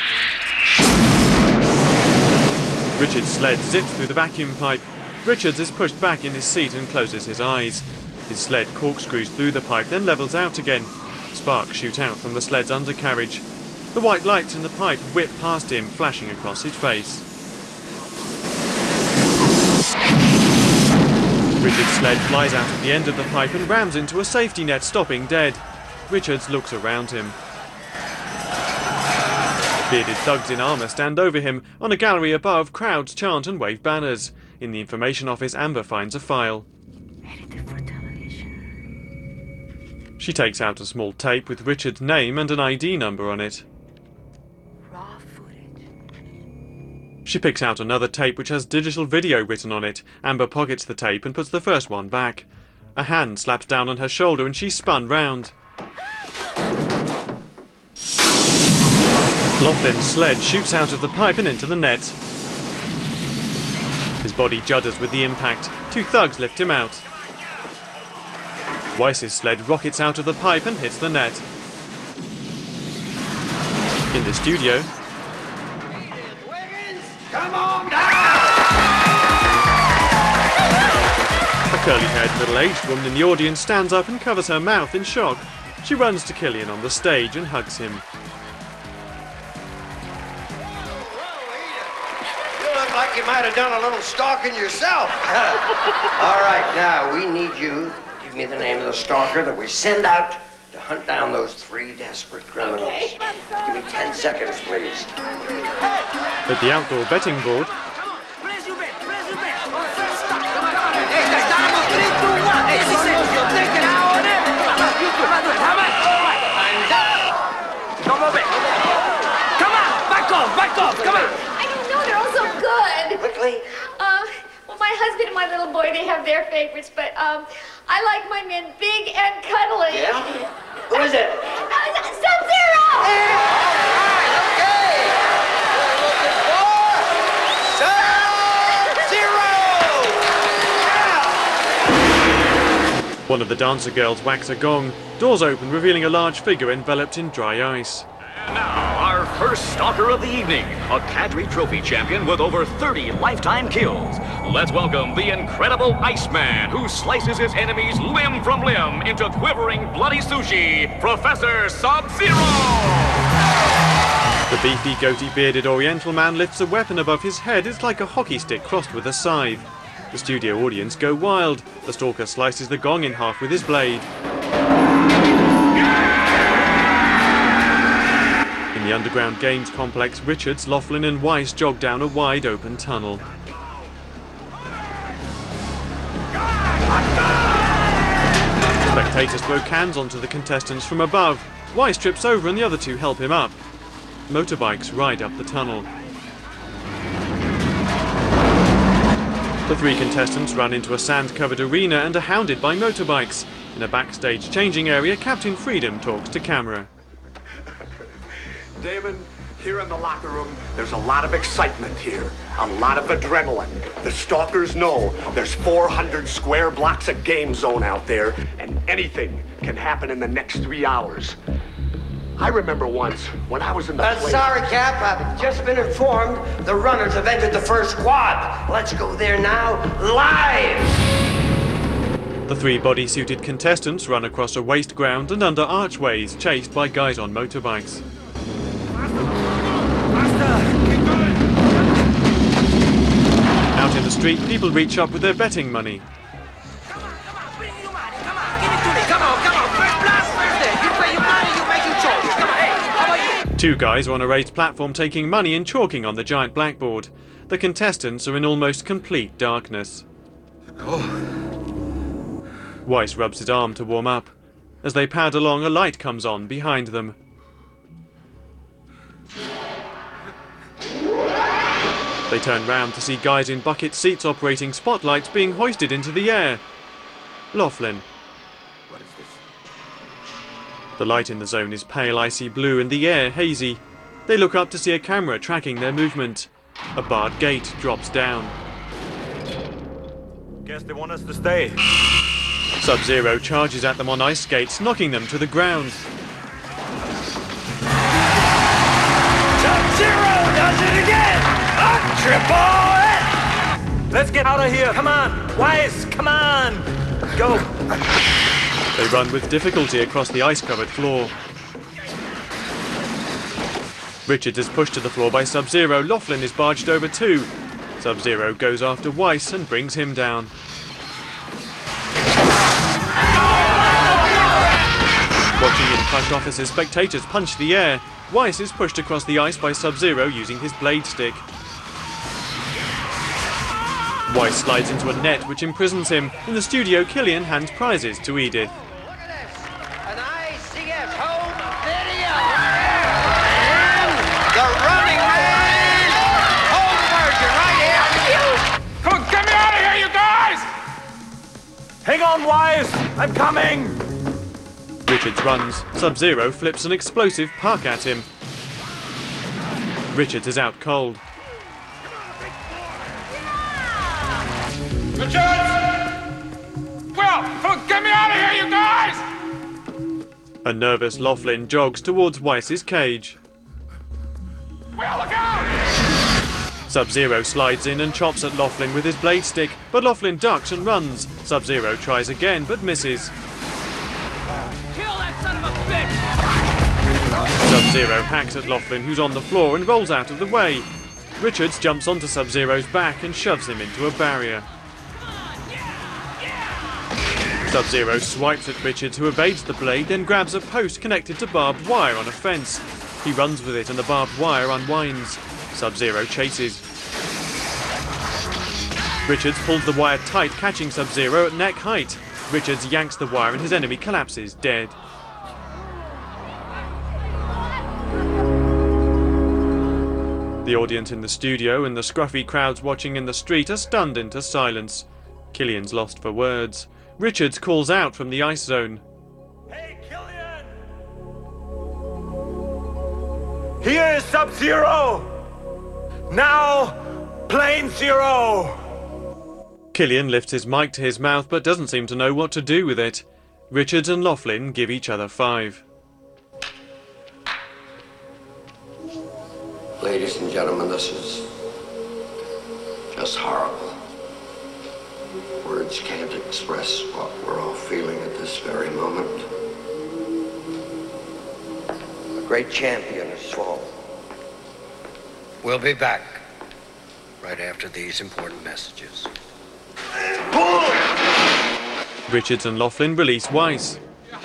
Richards' sled zips through the vacuum pipe. Richards is pushed back in his seat and closes his eyes. His sled corkscrews through the pipe, then levels out again. Sparks shoot out from the sled's undercarriage. The white lights in the pipe whip past him, flashing across his face. Richards' sled flies out at the end of the pipe and rams into a safety net, stopping dead. Richards looks around him. Bearded thugs in armour stand over him. On a gallery above, crowds chant and wave banners. In the information office, Amber finds a file. She takes out a small tape with Richard's name and an I D number on it. Raw footage. She picks out another tape which has digital video written on it. Amber pockets the tape and puts the first one back. A hand slaps down on her shoulder and she's spun round. Laughlin's sled shoots out of the pipe and into the net. His body judders with the impact. Two thugs lift him out. Weiss's sled rockets out of the pipe and hits the net. In the studio, Come on down! a curly-haired middle-aged woman in the audience stands up and covers her mouth in shock. She runs to Killian on the stage and hugs him. You look like you might have done a little stalking yourself. All right, now we need you to give me the name of the stalker that we send out to hunt down those three desperate criminals. Okay. Give me ten seconds, please. At the outdoor betting board, I don't know, they're all so good. Quickly. Um, well, my husband and my little boy, they have their favorites, but um, I like my men big and cuddly. Yeah? Who is it? Uh, Sub-Zero! Okay. Sub-Zero! one of the dancer girls whacks a gong. Doors open, revealing a large figure enveloped in dry ice. And now, our first stalker of the evening, a Cadre Trophy champion with over thirty lifetime kills. Let's welcome the incredible Iceman, who slices his enemies limb from limb into quivering bloody sushi, Professor Sub-Zero! The beefy, goatee-bearded Oriental man lifts a weapon above his head. It's like a hockey stick crossed with a scythe. The studio audience go wild. The stalker slices the gong in half with his blade. In the underground games complex, Richards, Laughlin and Weiss jog down a wide open tunnel. Spectators throw cans onto the contestants from above. Weiss trips over and the other two help him up. Motorbikes ride up the tunnel. The three contestants run into a sand-covered arena and are hounded by motorbikes. In a backstage changing area, Captain Freedom talks to camera. Damon, here in the locker room, there's a lot of excitement here, a lot of adrenaline. The stalkers know there's four hundred square blocks of game zone out there, and anything can happen in the next three hours. I remember once when I was in the Uh, plane- sorry, Cap. I've just been informed the runners have entered the first squad. Let's go there now, live! The three body-suited contestants run across a waste ground and under archways, chased by guys on motorbikes. Out in the street, people reach up with their betting money. Come on, come on, first blast, first day. You pay your money, you make your choice. Come on, hey, how about you? Two guys are on a raised platform taking money and chalking on the giant blackboard. The contestants are in almost complete darkness. Weiss rubs his arm to warm up. As they pad along, a light comes on behind them. They turn round to see guys in bucket seats operating spotlights being hoisted into the air. Laughlin. What is this? The light in the zone is pale icy blue and the air hazy. They look up to see a camera tracking their movement. A barred gate drops down. Guess they want us to stay. Sub-Zero charges at them on ice skates, knocking them to the ground. Sub-Zero does it again! A triple hit! Let's get out of here! Come on! Weiss, come on! Go! They run with difficulty across the ice-covered floor. Richards is pushed to the floor by Sub-Zero. Laughlin is barged over too. Sub-Zero goes after Weiss and brings him down. Watching in plush offices, spectators punch the air. Weiss is pushed across the ice by Sub-Zero using his blade stick. Weiss slides into a net which imprisons him. In the studio, Killian hands prizes to Edith. An I C S home video! And the Running Man home version right here! Come on, get me out of here, you guys! Hang on, Weiss! I'm coming! Richards runs. Sub-Zero flips an explosive puck at him. Richards is out cold. Richards! Well, come on, get me out of here, you guys! A nervous Laughlin jogs towards Weiss's cage. Sub-Zero slides in and chops at Laughlin with his blade stick, but Laughlin ducks and runs. Sub-Zero tries again, but misses. Kill that son of a bitch! Sub-Zero hacks at Laughlin, who's on the floor, and rolls out of the way. Richards jumps onto Sub-Zero's back and shoves him into a barrier. Sub-Zero swipes at Richards, who evades the blade, then grabs a post connected to barbed wire on a fence. He runs with it and the barbed wire unwinds. Sub-Zero chases. Richards pulls the wire tight, catching Sub-Zero at neck height. Richards yanks the wire and his enemy collapses, dead. The audience in the studio and the scruffy crowds watching in the street are stunned into silence. Killian's lost for words. Richards calls out from the ice zone. Hey, Killian! Here is Sub-Zero! Now, Plane Zero! Killian lifts his mic to his mouth but doesn't seem to know what to do with it. Richards and Laughlin give each other five. Ladies and gentlemen, this is just horrible. Words can't express what we're all feeling at this very moment. A great champion has fallen. We'll be back right after these important messages. Richards and Laughlin release Weiss. What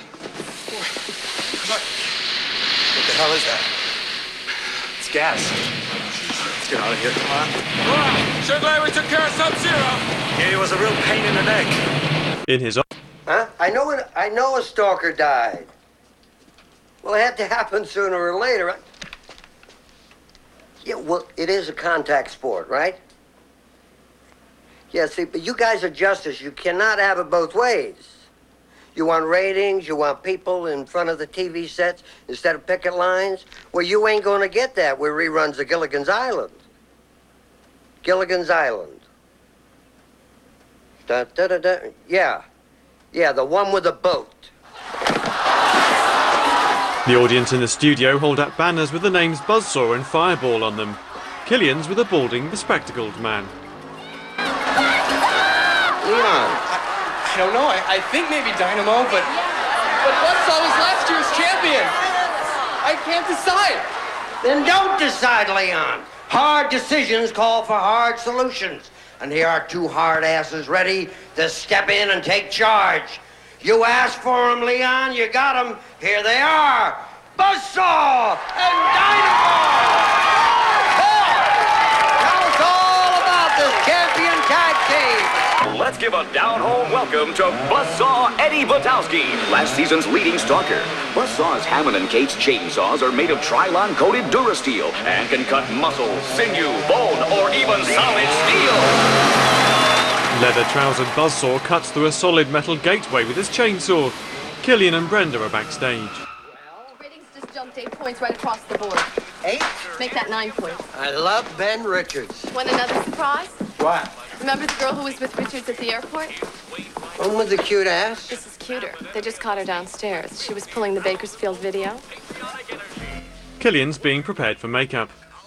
the hell is that? It's gas. Let's get out of here, come on. Wow, sure glad we took care of Sub-Zero. Yeah, he was a real pain in the neck. In his Huh? I know it, I know a stalker died. Well, it had to happen sooner or later. Yeah, well, it is a contact sport, right? Yeah, see, but you guys are justice. You cannot have it both ways. You want ratings, you want people in front of the T V sets instead of picket lines. Well, you ain't gonna get that with reruns of Gilligan's Island. Gilligan's Island. Da, da, da, da. Yeah. Yeah, the one with the boat. The audience in the studio hold up banners with the names Buzzsaw and Fireball on them. Killian's with a balding, bespectacled man. Leon. I don't know. I, I think maybe Dynamo, but but Buzzsaw was last year's champion. I can't decide. Then don't decide, Leon. Hard decisions call for hard solutions. And here are two hard asses ready to step in and take charge. You asked for them, Leon. You got them. Here they are. Buzzsaw and Dynamo! Paul, tell us all about this champion tag team. Let's give a down-home welcome to Buzzsaw Eddie Butowski, last season's leading stalker. Buzzsaw's Hammond and Cates chainsaws are made of Trilon-coated Durasteel and can cut muscle, sinew, bone, or even solid steel. Leather-trousered Buzzsaw cuts through a solid metal gateway with his chainsaw. Killian and Brenda are backstage. Ratings just jumped eight points right across the board. Eight? Make that nine points. I love Ben Richards. Want another surprise? What? Remember the girl who was with Richards at the airport? One with the cute ass? This is cuter. They just caught her downstairs. She was pulling the Bakersfield video. Killian's being prepared for makeup.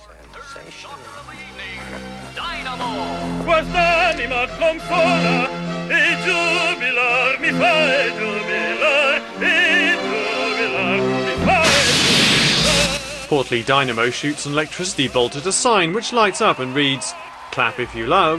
Quest'anima consola e giubilar mi fa e giubilar e giubilar mi fa e giubilar. Portly Dynamo shoots an electricity bolt at a sign which lights up and reads, "Clap if you love."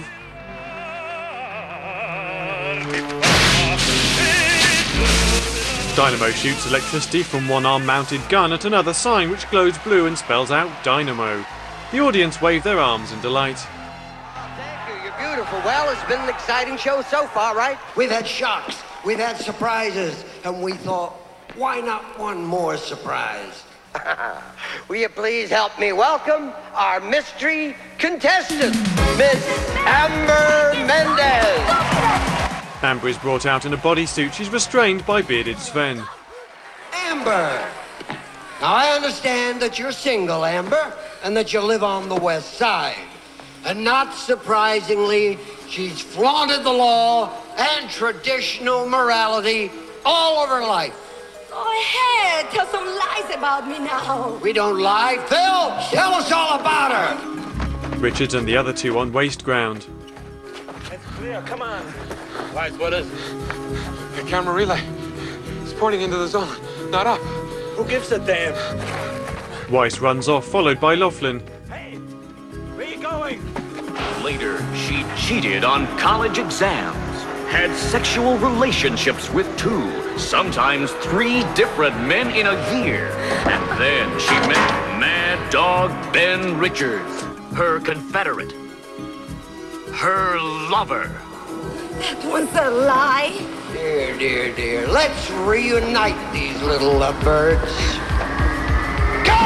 Dynamo shoots electricity from one arm-mounted gun at another sign which glows blue and spells out Dynamo. The audience wave their arms in delight. Beautiful. Well, it's been an exciting show so far, right? We've had shocks, we've had surprises, and we thought, why not one more surprise? Will you please help me welcome our mystery contestant, Miss Amber Mendez. Amber is brought out in a bodysuit. She's restrained by bearded Sven. Amber! Now, I understand that you're single, Amber, and that you live on the west side. And not surprisingly, she's flaunted the law and traditional morality all of her life. Go ahead, tell some lies about me now. We don't lie. Phil, tell us all about her. Richards and the other two on waste ground. It's clear, come on. Lights, what is it? The camera relay. It's pointing into the zone, not up. Who gives a damn? Weiss runs off, followed by Laughlin. Where you going? Later, she cheated on college exams, had sexual relationships with two, sometimes three different men in a year. And then she met Mad Dog Ben Richards, her confederate, her lover. That was a lie. Dear, dear, dear. Let's reunite these little lovebirds. Go!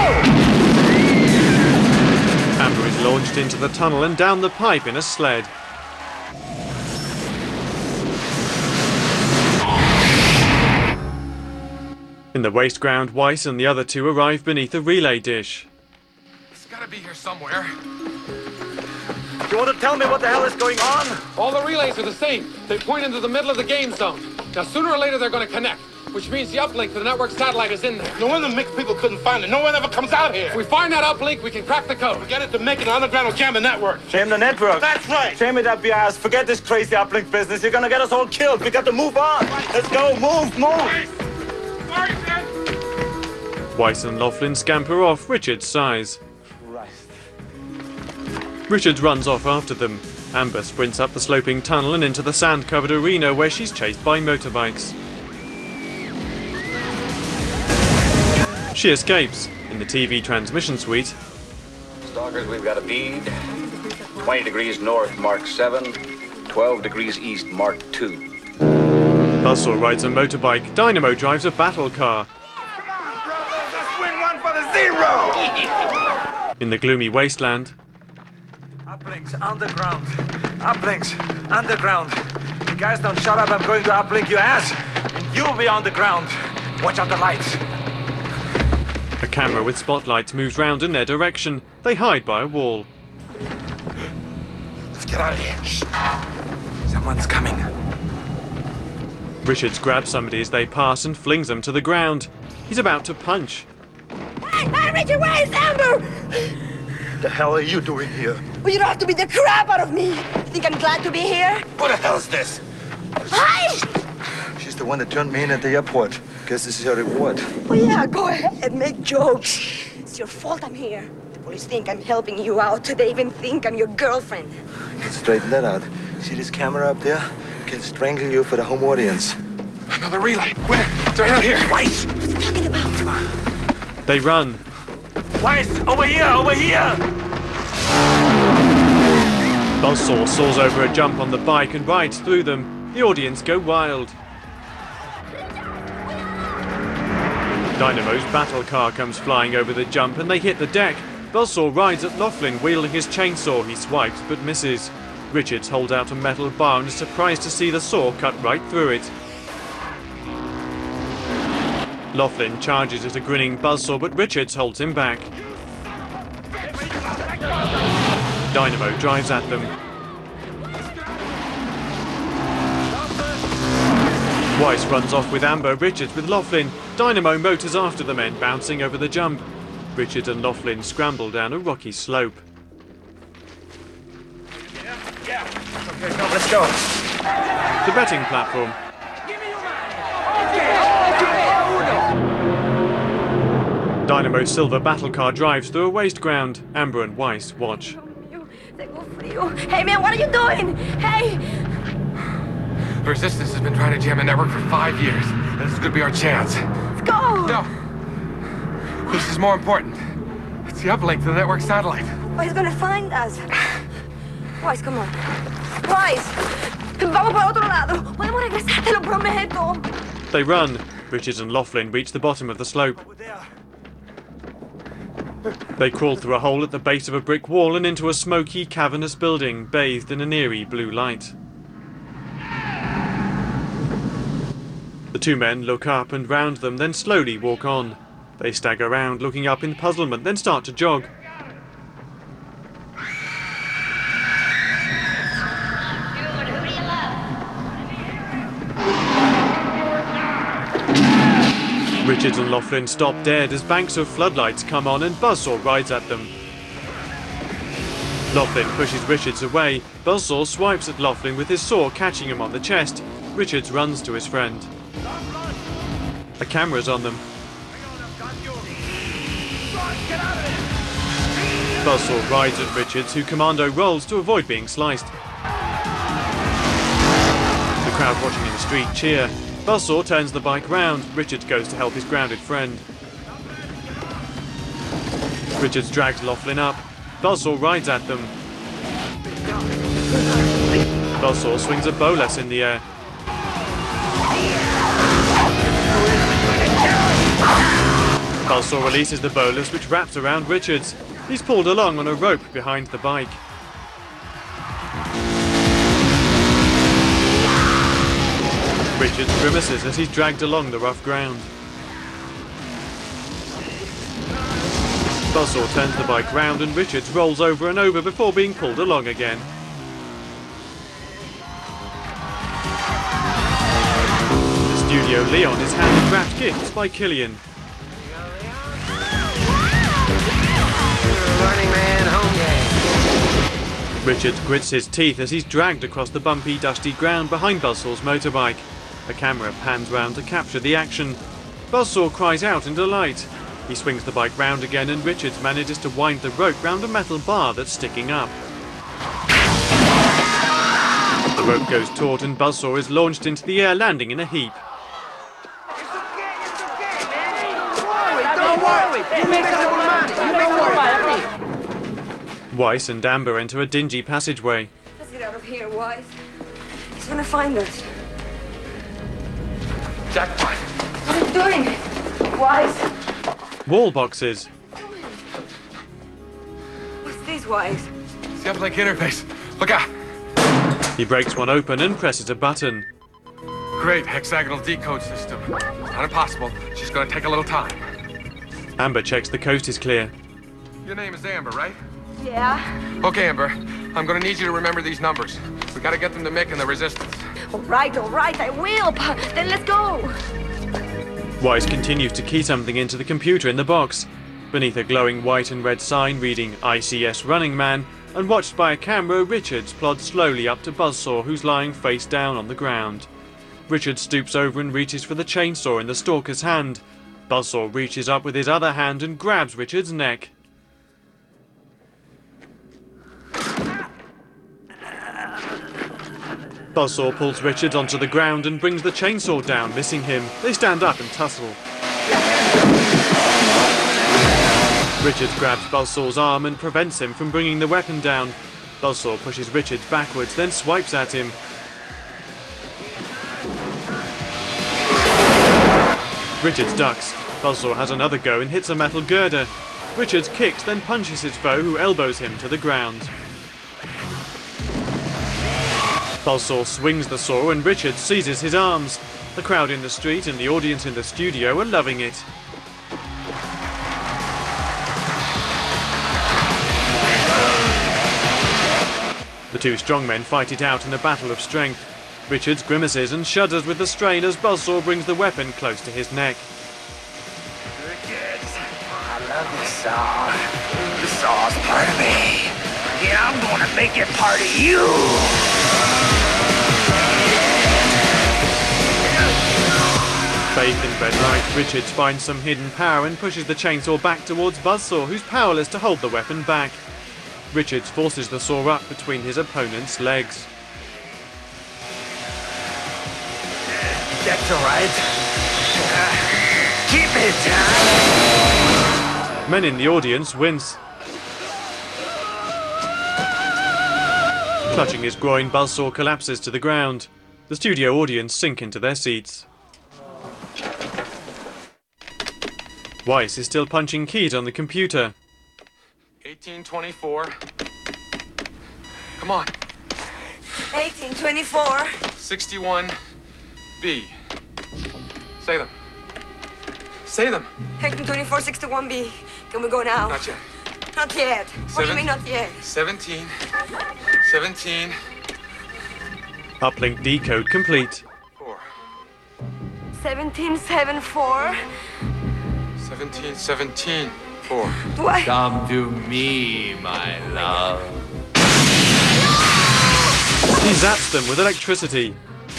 Amber is launched into the tunnel and down the pipe in a sled. In the waste ground, Weiss and the other two arrive beneath a relay dish. It's gotta be here somewhere. You want to tell me what the hell is going on? All the relays are the same. They point into the middle of the game zone. Now, sooner or later, they're going to connect, which means the uplink to the network satellite is in there. No wonder Mick people couldn't find it. No one ever comes out here. If we find that uplink, we can crack the code. Get it to make it an underground or jam the network. Jam the network. That's right. Jam it up your ass. Forget this crazy uplink business. You're gonna get us all killed. We got to move on. Let's go. Move, move. Weiss and Laughlin scamper off. Richards sighs. Richards runs off after them. Amber sprints up the sloping tunnel and into the sand-covered arena where she's chased by motorbikes. She escapes. In the T V transmission suite, Stalkers, we've got a bead. twenty degrees north, Mark seven. twelve degrees east, Mark two. Buzzsaw rides a motorbike. Dynamo drives a battle car. Let's win one for the zero. In the gloomy wasteland, Uplinks, underground. Uplinks, underground. You guys don't shut up, I'm going to uplink your ass. And you'll be on the ground. Watch out the lights. a camera with spotlights moves round in their direction. They hide by a wall. Let's get out of here. Shh. Someone's coming. Richards grabs somebody as they pass and flings them to the ground. He's about to punch. Hey, hey, Richard, where is Amber? The hell are you doing here? Well, you don't have to beat the crap out of me. You think I'm glad to be here? What the hell is this? Hi! She's the one that turned me in at the airport. Guess this is your reward. Oh, yeah, go ahead, make jokes. It's your fault I'm here. The police think I'm helping you out. They even think I'm your girlfriend. Let's straighten that out. See this camera up there? Can strangle you for the home audience. Another relay. Where? It's right out here. Weiss! What are you talking about? They run. Weiss! Over here! Over here! Buzzsaw soars over a jump on the bike and rides through them. The audience go wild. Dynamo's battle car comes flying over the jump and they hit the deck. Buzzsaw rides at Laughlin wielding his chainsaw. He swipes but misses. Richards holds out a metal bar and is surprised to see the saw cut right through it. Laughlin charges at a grinning Buzzsaw, but Richards holds him back. Dynamo drives at them. Weiss runs off with Amber, Richards with Laughlin. Dynamo motors after the men, bouncing over the jump. Richards and Laughlin scramble down a rocky slope. Yeah. Okay, come, let's go. The betting platform. Dynamo's silver battle car drives through a waste ground. Amber and Weiss watch. Hey, man, what are you doing? Hey! The Resistance has been trying to jam the network for five years. This could be our chance. Let's go! No. This is more important. It's the uplink to the network satellite. Oh, he's gonna find us. Weiss, come on. Weiss! Vamos para otro lado. Podemos regresar, te lo prometo. They run. Richards and Laughlin reach the bottom of the slope. They crawl through a hole at the base of a brick wall and into a smoky, cavernous building, bathed in an eerie blue light. The two men look up and round them, then slowly walk on. They stagger around, looking up in puzzlement, then start to jog. Richards and Laughlin stop dead as banks of floodlights come on and Buzzsaw rides at them. Laughlin pushes Richards away. Buzzsaw swipes at Laughlin with his saw, catching him on the chest. Richards runs to his friend. A camera's on them. Buzzsaw rides at Richards, who commando rolls to avoid being sliced. The crowd watching in the street cheer. Buzzsaw turns the bike round. Richards goes to help his grounded friend. Richards drags Laughlin up. Buzzsaw rides at them. Buzzsaw swings a bolas in the air. Buzzsaw releases the bolas, which wraps around Richards. He's pulled along on a rope behind the bike. Richards grimaces as he's dragged along the rough ground. Buzzsaw turns the bike round and Richards rolls over and over before being pulled along again. In the studio, Leon is handed wrapped gifts by Killian. Running Man home game. Richards grits his teeth as he's dragged across the bumpy, dusty ground behind Buzzsaw's motorbike. A camera pans round to capture the action. Buzzsaw cries out in delight. He swings the bike round again and Richards manages to wind the rope round a metal bar that's sticking up. The rope goes taut and Buzzsaw is launched into the air, landing in a heap. Weiss and Amber enter a dingy passageway. Let's get out of here, Weiss. He's gonna find us. Jackpot! What are you doing? Weiss? Wall boxes. What's this, Weiss? It's the uplink interface. Look out! He breaks one open and presses a button. Great hexagonal decode system. Not impossible. Just gonna take a little time. Amber checks the coast is clear. Your name is Amber, right? Yeah? Okay, Amber. I'm gonna need you to remember these numbers. We gotta get them to Mick and the Resistance. All right, all right, I will. Then let's go. Weiss continues to key something into the computer in the box. Beneath a glowing white and red sign reading I C S Running Man, and watched by a camera, Richards plods slowly up to Buzzsaw, who's lying face down on the ground. Richards stoops over and reaches for the chainsaw in the stalker's hand. Buzzsaw reaches up with his other hand and grabs Richards' neck. Buzzsaw pulls Richards onto the ground and brings the chainsaw down, missing him. They stand up and tussle. Richards grabs Buzzsaw's arm and prevents him from bringing the weapon down. Buzzsaw pushes Richards backwards, then swipes at him. Richards ducks. Buzzsaw has another go and hits a metal girder. Richards kicks, then punches his foe, who elbows him to the ground. Buzzsaw swings the saw and Richards seizes his arms. The crowd in the street and the audience in the studio are loving it. The two strongmen fight it out in a battle of strength. Richards grimaces and shudders with the strain as Buzzsaw brings the weapon close to his neck. Richards, I love this saw. This saw's part of me. Yeah, I'm gonna make it part of you. Bathed in red light, Richards finds some hidden power and pushes the chainsaw back towards Buzzsaw, who's powerless to hold the weapon back. Richards forces the saw up between his opponent's legs. That's all right. Uh, keep it down. Men in the audience wince. Clutching his groin, Buzzsaw collapses to the ground. The studio audience sink into their seats. Weiss is still punching keys on the computer. eighteen twenty-four. Come on. eighteen twenty-four. sixty-one B. Say them. Say them. eighteen twenty-four, sixty-one B. Can we go now? Not yet. Not yet. What do you Seven- mean not yet? seventeen. seventeen. Uplink decode complete. seventeen seventy-four. seventeen seventeen four. What? Come to me, my love. He zaps them with electricity.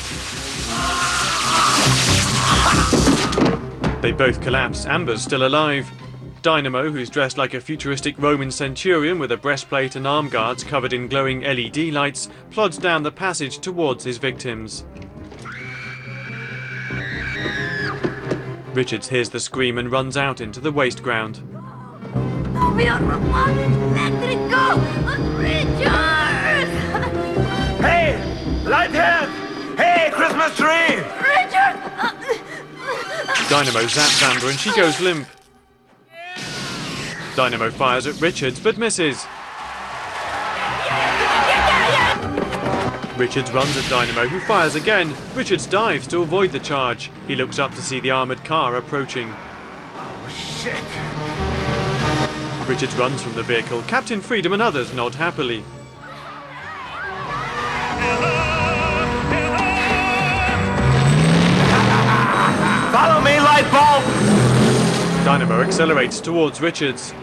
They both collapse. Amber's still alive. Dynamo, who's dressed like a futuristic Roman centurion with a breastplate and arm guards covered in glowing L E D lights, plods down the passage towards his victims. Richards hears the scream and runs out into the waste ground. No, we don't want let it go! Richard! Hey! Lighthead! Hey, Christmas tree! Richard! Dynamo zaps Amber and she goes limp. Dynamo fires at Richards but misses. Richards runs at Dynamo, who fires again. Richards dives to avoid the charge. He looks up to see the armoured car approaching. Oh, shit! Richards runs from the vehicle. Captain Freedom and others nod happily. Follow me, light bulb! Dynamo accelerates towards Richards.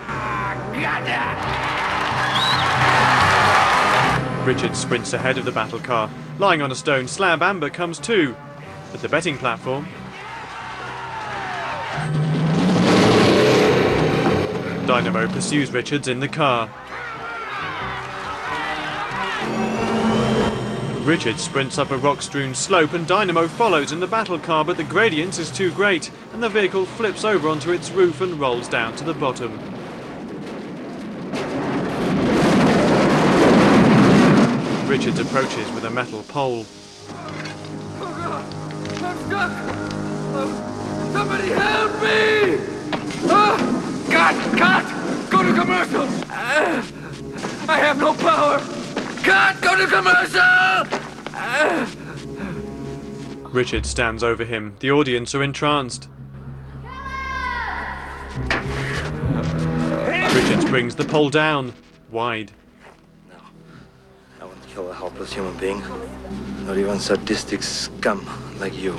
Richards sprints ahead of the battle car. Lying on a stone slab, Amber comes too. At the betting platform, Dynamo pursues Richards in the car. Richards sprints up a rock-strewn slope and Dynamo follows in the battle car, but the gradient is too great and the vehicle flips over onto its roof and rolls down to the bottom. Richards approaches with a metal pole. Oh God! I'm stuck! Oh, somebody help me! Oh, cut! Cut! Go to commercial! Uh, I have no power! Cut! Go to commercial! Uh. Richard stands over him. The audience are entranced. Richards brings the pole down, wide. I won't kill a helpless human being. Not even sadistic scum like you.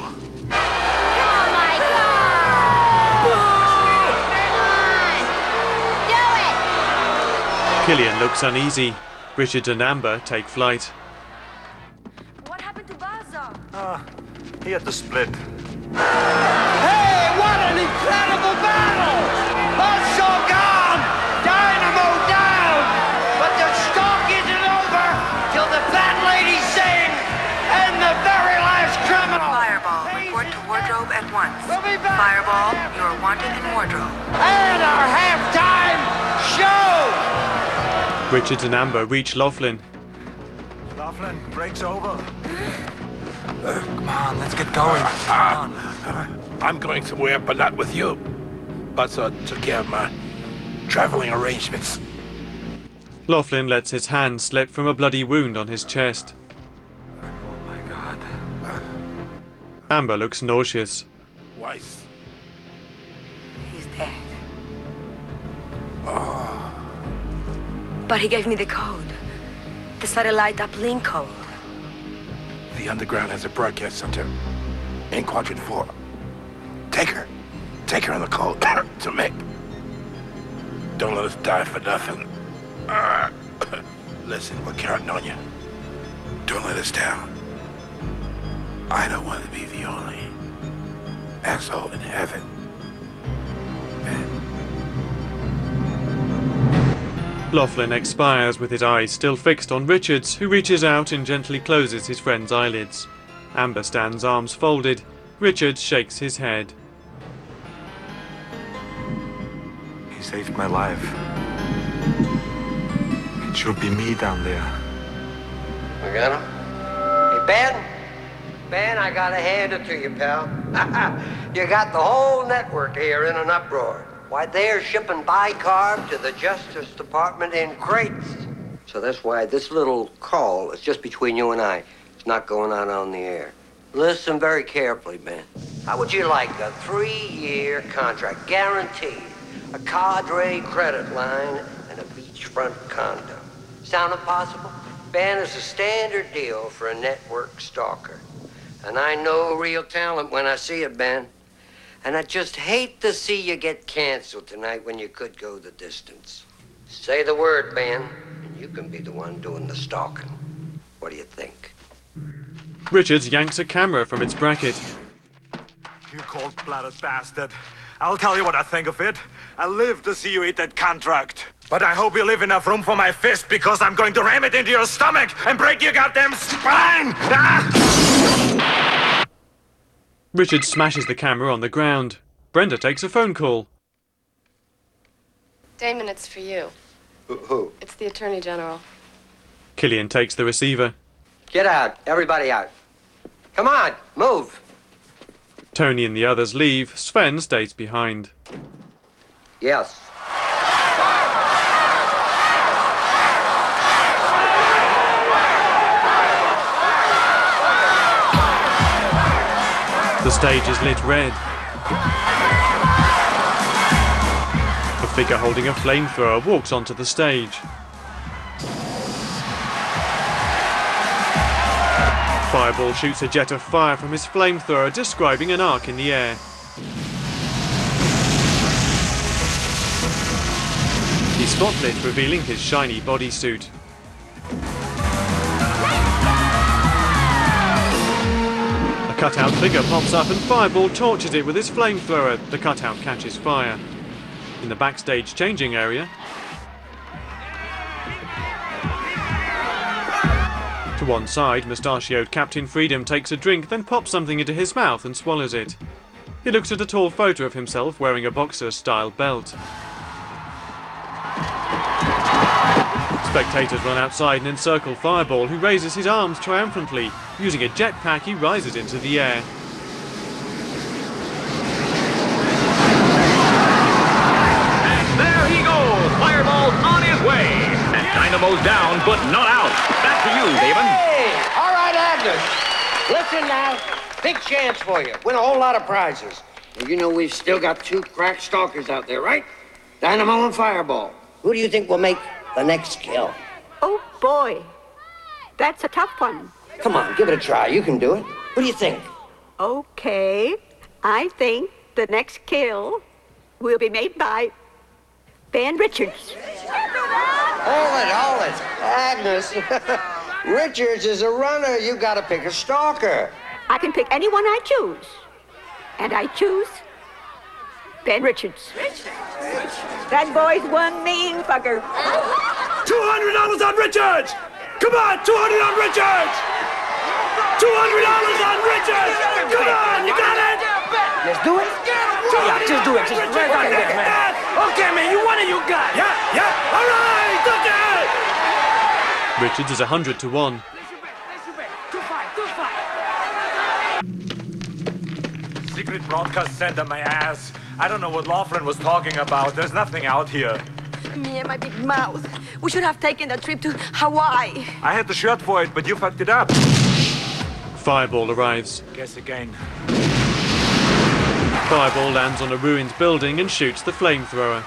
Killian looks uneasy. Richard and Amber take flight. What happened to Baza? Ah, he had to split. Hey, what an incredible battle! Buzzsaw gone! Dynamo down! But the stalk isn't over till the fat lady sings and the very last criminal! Fireball, report to wardrobe at once. Fireball, you are wanted in wardrobe. And our halftime show! Richard and Amber reach Laughlin. Laughlin, break's over. Come on, let's get going. Come on. I'm going somewhere, but not with you. Buzzsaw took care of my traveling arrangements. Laughlin lets his hand slip from a bloody wound on his chest. Oh my God. Amber looks nauseous. Weiss. He's dead. Oh. But he gave me the code. The satellite uplink code. The underground has a broadcast center in Quadrant four. Take her. Take her on the code to me. Don't let us die for nothing. Uh, listen, we're counting on you. Don't let us down. I don't want to be the only asshole in heaven. Laughlin expires with his eyes still fixed on Richards, who reaches out and gently closes his friend's eyelids. Amber stands arms folded. Richards shakes his head. He saved my life. It should be me down there. We got him? Hey, Ben? Ben, I gotta hand it to you, pal. You got the whole network here in an uproar. Why, they're shipping bicarb to the Justice Department in crates. So that's why this little call is just between you and I. It's not going out on the air. Listen very carefully, Ben. How would you like a three-year contract, guaranteed, a cadre credit line, and a beachfront condo? Sound impossible? Ben, is a standard deal for a network stalker. And I know real talent when I see it, Ben. And I just hate to see you get canceled tonight when you could go the distance. Say the word, Ben, and you can be the one doing the stalking. What do you think? Richards yanks a camera from its bracket. You cold-blooded bastard. I'll tell you what I think of it. I live to see you eat that contract. But I hope you leave enough room for my fist, because I'm going to ram it into your stomach and break your goddamn spine! Ah! Richard smashes the camera on the ground. Brenda takes a phone call. Damon, it's for you. Who? It's the Attorney General. Killian takes the receiver. Get out. Everybody out. Come on, move. Tony and the others leave. Sven stays behind. Yes. The stage is lit red. A figure holding a flamethrower walks onto the stage. Fireball shoots a jet of fire from his flamethrower, describing an arc in the air. He's spotlit, revealing his shiny bodysuit. A cutout figure pops up and Fireball torches it with his flamethrower. The cutout catches fire. In the backstage changing area, to one side, mustachioed Captain Freedom takes a drink, then pops something into his mouth and swallows it. He looks at a tall photo of himself wearing a boxer-style belt. Spectators run outside and encircle Fireball, who raises his arms triumphantly. Using a jetpack, he rises into the air. There he goes! Fireball's on his way! And Dynamo's down, but not out. Back to you, David. Hey! All right, Agnes. Listen now. Big chance for you. Win a whole lot of prizes. And you know we've still got two crack stalkers out there, right? Dynamo and Fireball. Who do you think will make the next kill? Oh, boy. That's a tough one. Come on, give it a try. You can do it. What do you think? Okay. I think the next kill will be made by Ben Richards. Hold it, hold it. Agnes, Richards is a runner. You gotta pick a stalker. I can pick anyone I choose. And I choose Ben Richards. That boy's one mean fucker. two hundred dollars on Richards! Come on, two hundred on Richards! two hundred dollars on Richards! Come on, you got it? Let's do it? Yeah, just do it. Just right on there, man. Okay, man, you want it, you got it. Yeah, yeah, all right, look at it! Richards is a hundred to one. Secret broadcast center, my ass. I don't know what Laughlin was talking about. There's nothing out here. Me and my big mouth. We should have taken the trip to Hawaii. I had the shirt for it, but you fucked it up. Fireball arrives. Guess again. Fireball lands on a ruined building and shoots the flamethrower.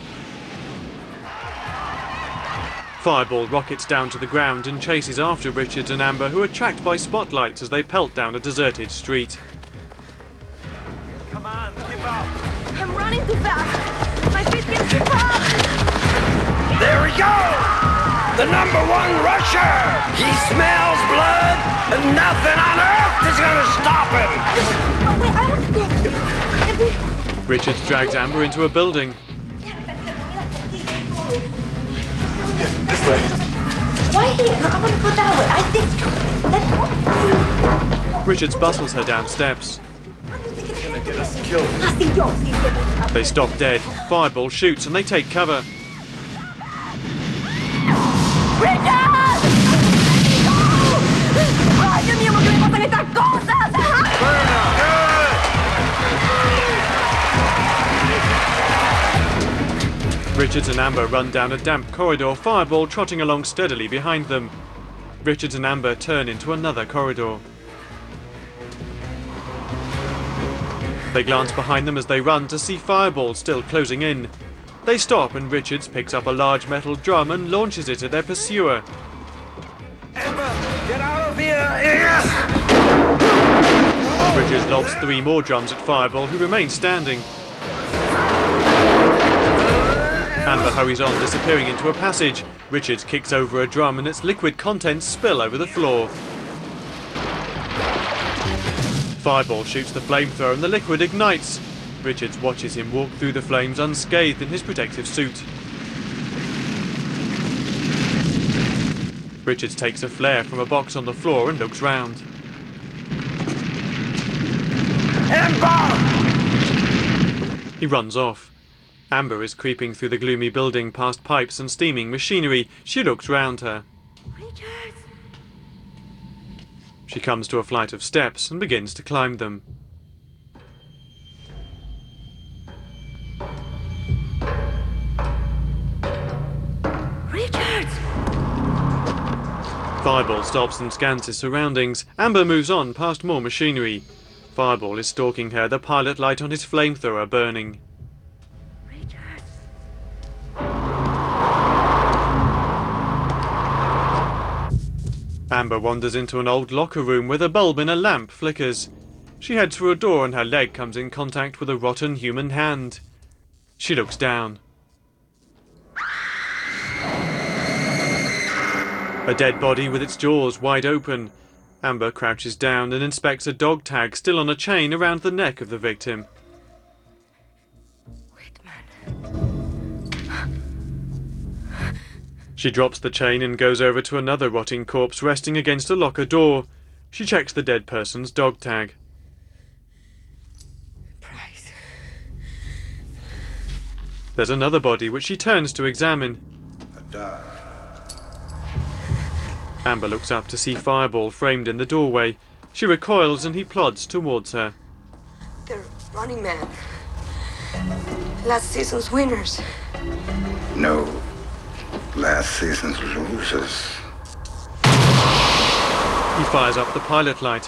Fireball rockets down to the ground and chases after Richards and Amber, who are tracked by spotlights as they pelt down a deserted street. Come on, keep up. I'm running too fast. My feet get too fast. There we go! The number one rusher! He smells blood, and nothing on earth is gonna stop him! Oh, wait, I want to go. Richards drags Amber into a building. This way. Why here? I want to go that way. I think... Richards bustles her down steps. Gonna get us killed. They stop dead. Fireball shoots and they take cover. ¡Richard! ¡Ay, Dios mío, ¿qué le pasan estas cosas? Richards and Amber run down a damp corridor, Fireball trotting along steadily behind them. Richards and Amber turn into another corridor. They glance behind them as they run to see Fireball still closing in. They stop and Richards picks up a large metal drum and launches it at their pursuer. Amber, get out of here! Yes! Richards lobs three more drums at Fireball, who remains standing. Amber hurries on, disappearing into a passage. Richards kicks over a drum and its liquid contents spill over the floor. Fireball shoots the flamethrower and the liquid ignites. Richards watches him walk through the flames unscathed in his protective suit. Richards takes a flare from a box on the floor and looks round. Amber! He runs off. Amber is creeping through the gloomy building past pipes and steaming machinery. She looks round her. Richards! She comes to a flight of steps and begins to climb them. Richards! Fireball stops and scans his surroundings. Amber moves on past more machinery. Fireball is stalking her, the pilot light on his flamethrower burning. Amber wanders into an old locker room where the bulb in a lamp flickers. She heads for a door and her leg comes in contact with a rotten human hand. She looks down. A dead body with its jaws wide open. Amber crouches down and inspects a dog tag still on a chain around the neck of the victim. She drops the chain and goes over to another rotting corpse resting against a locker door. She checks the dead person's dog tag. Price. There's another body which she turns to examine. A dog. Amber looks up to see Fireball framed in the doorway. She recoils and he plods towards her. The Running Man. Last season's winners. No. Last season's losers. He fires up the pilot light.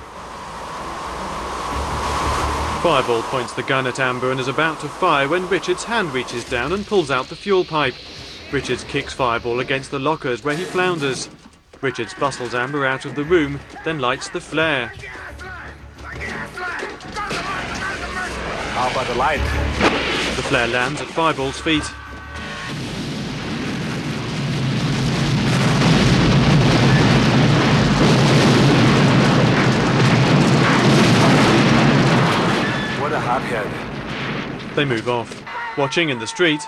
Fireball points the gun at Amber and is about to fire when Richards' hand reaches down and pulls out the fuel pipe. Richards kicks Fireball against the lockers where he flounders. Richards bustles Amber out of the room, then lights the flare. How about the light? The flare lands at Fireball's feet. What a hothead. They move off. Watching in the street,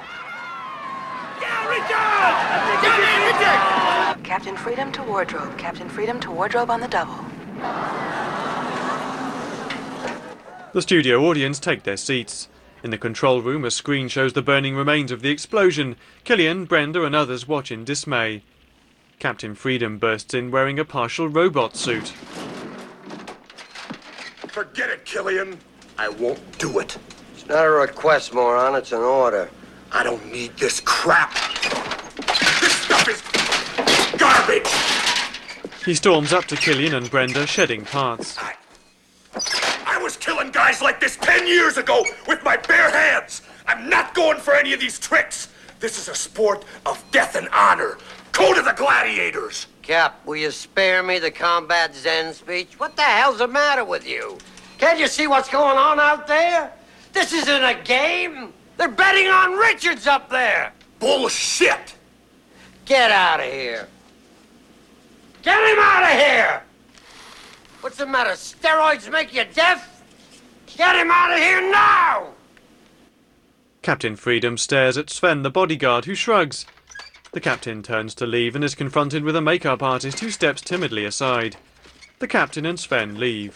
Captain Freedom to Wardrobe. Captain Freedom to Wardrobe on the double. the studio audience take their seats. In the control room, a screen shows the burning remains of the explosion. Killian, Brenda and others watch in dismay. Captain Freedom bursts in wearing a partial robot suit. Forget it, Killian. I won't do it. It's not a request, moron. It's an order. I don't need this crap. This stuff is garbage. He storms up to Killian and Brenda, shedding parts. I was killing guys like this ten years ago with my bare hands. I'm not going for any of these tricks. This is a sport of death and honor. Go to the gladiators. Cap, will you spare me the combat Zen speech? What the hell's the matter with you? Can't you see what's going on out there? This isn't a game. They're betting on Richards up there. Bullshit. Get out of here. Get him out of here! What's the matter? Steroids make you deaf? Get him out of here now! Captain Freedom stares at Sven, the bodyguard, who shrugs. The captain turns to leave and is confronted with a makeup artist who steps timidly aside. The captain and Sven leave.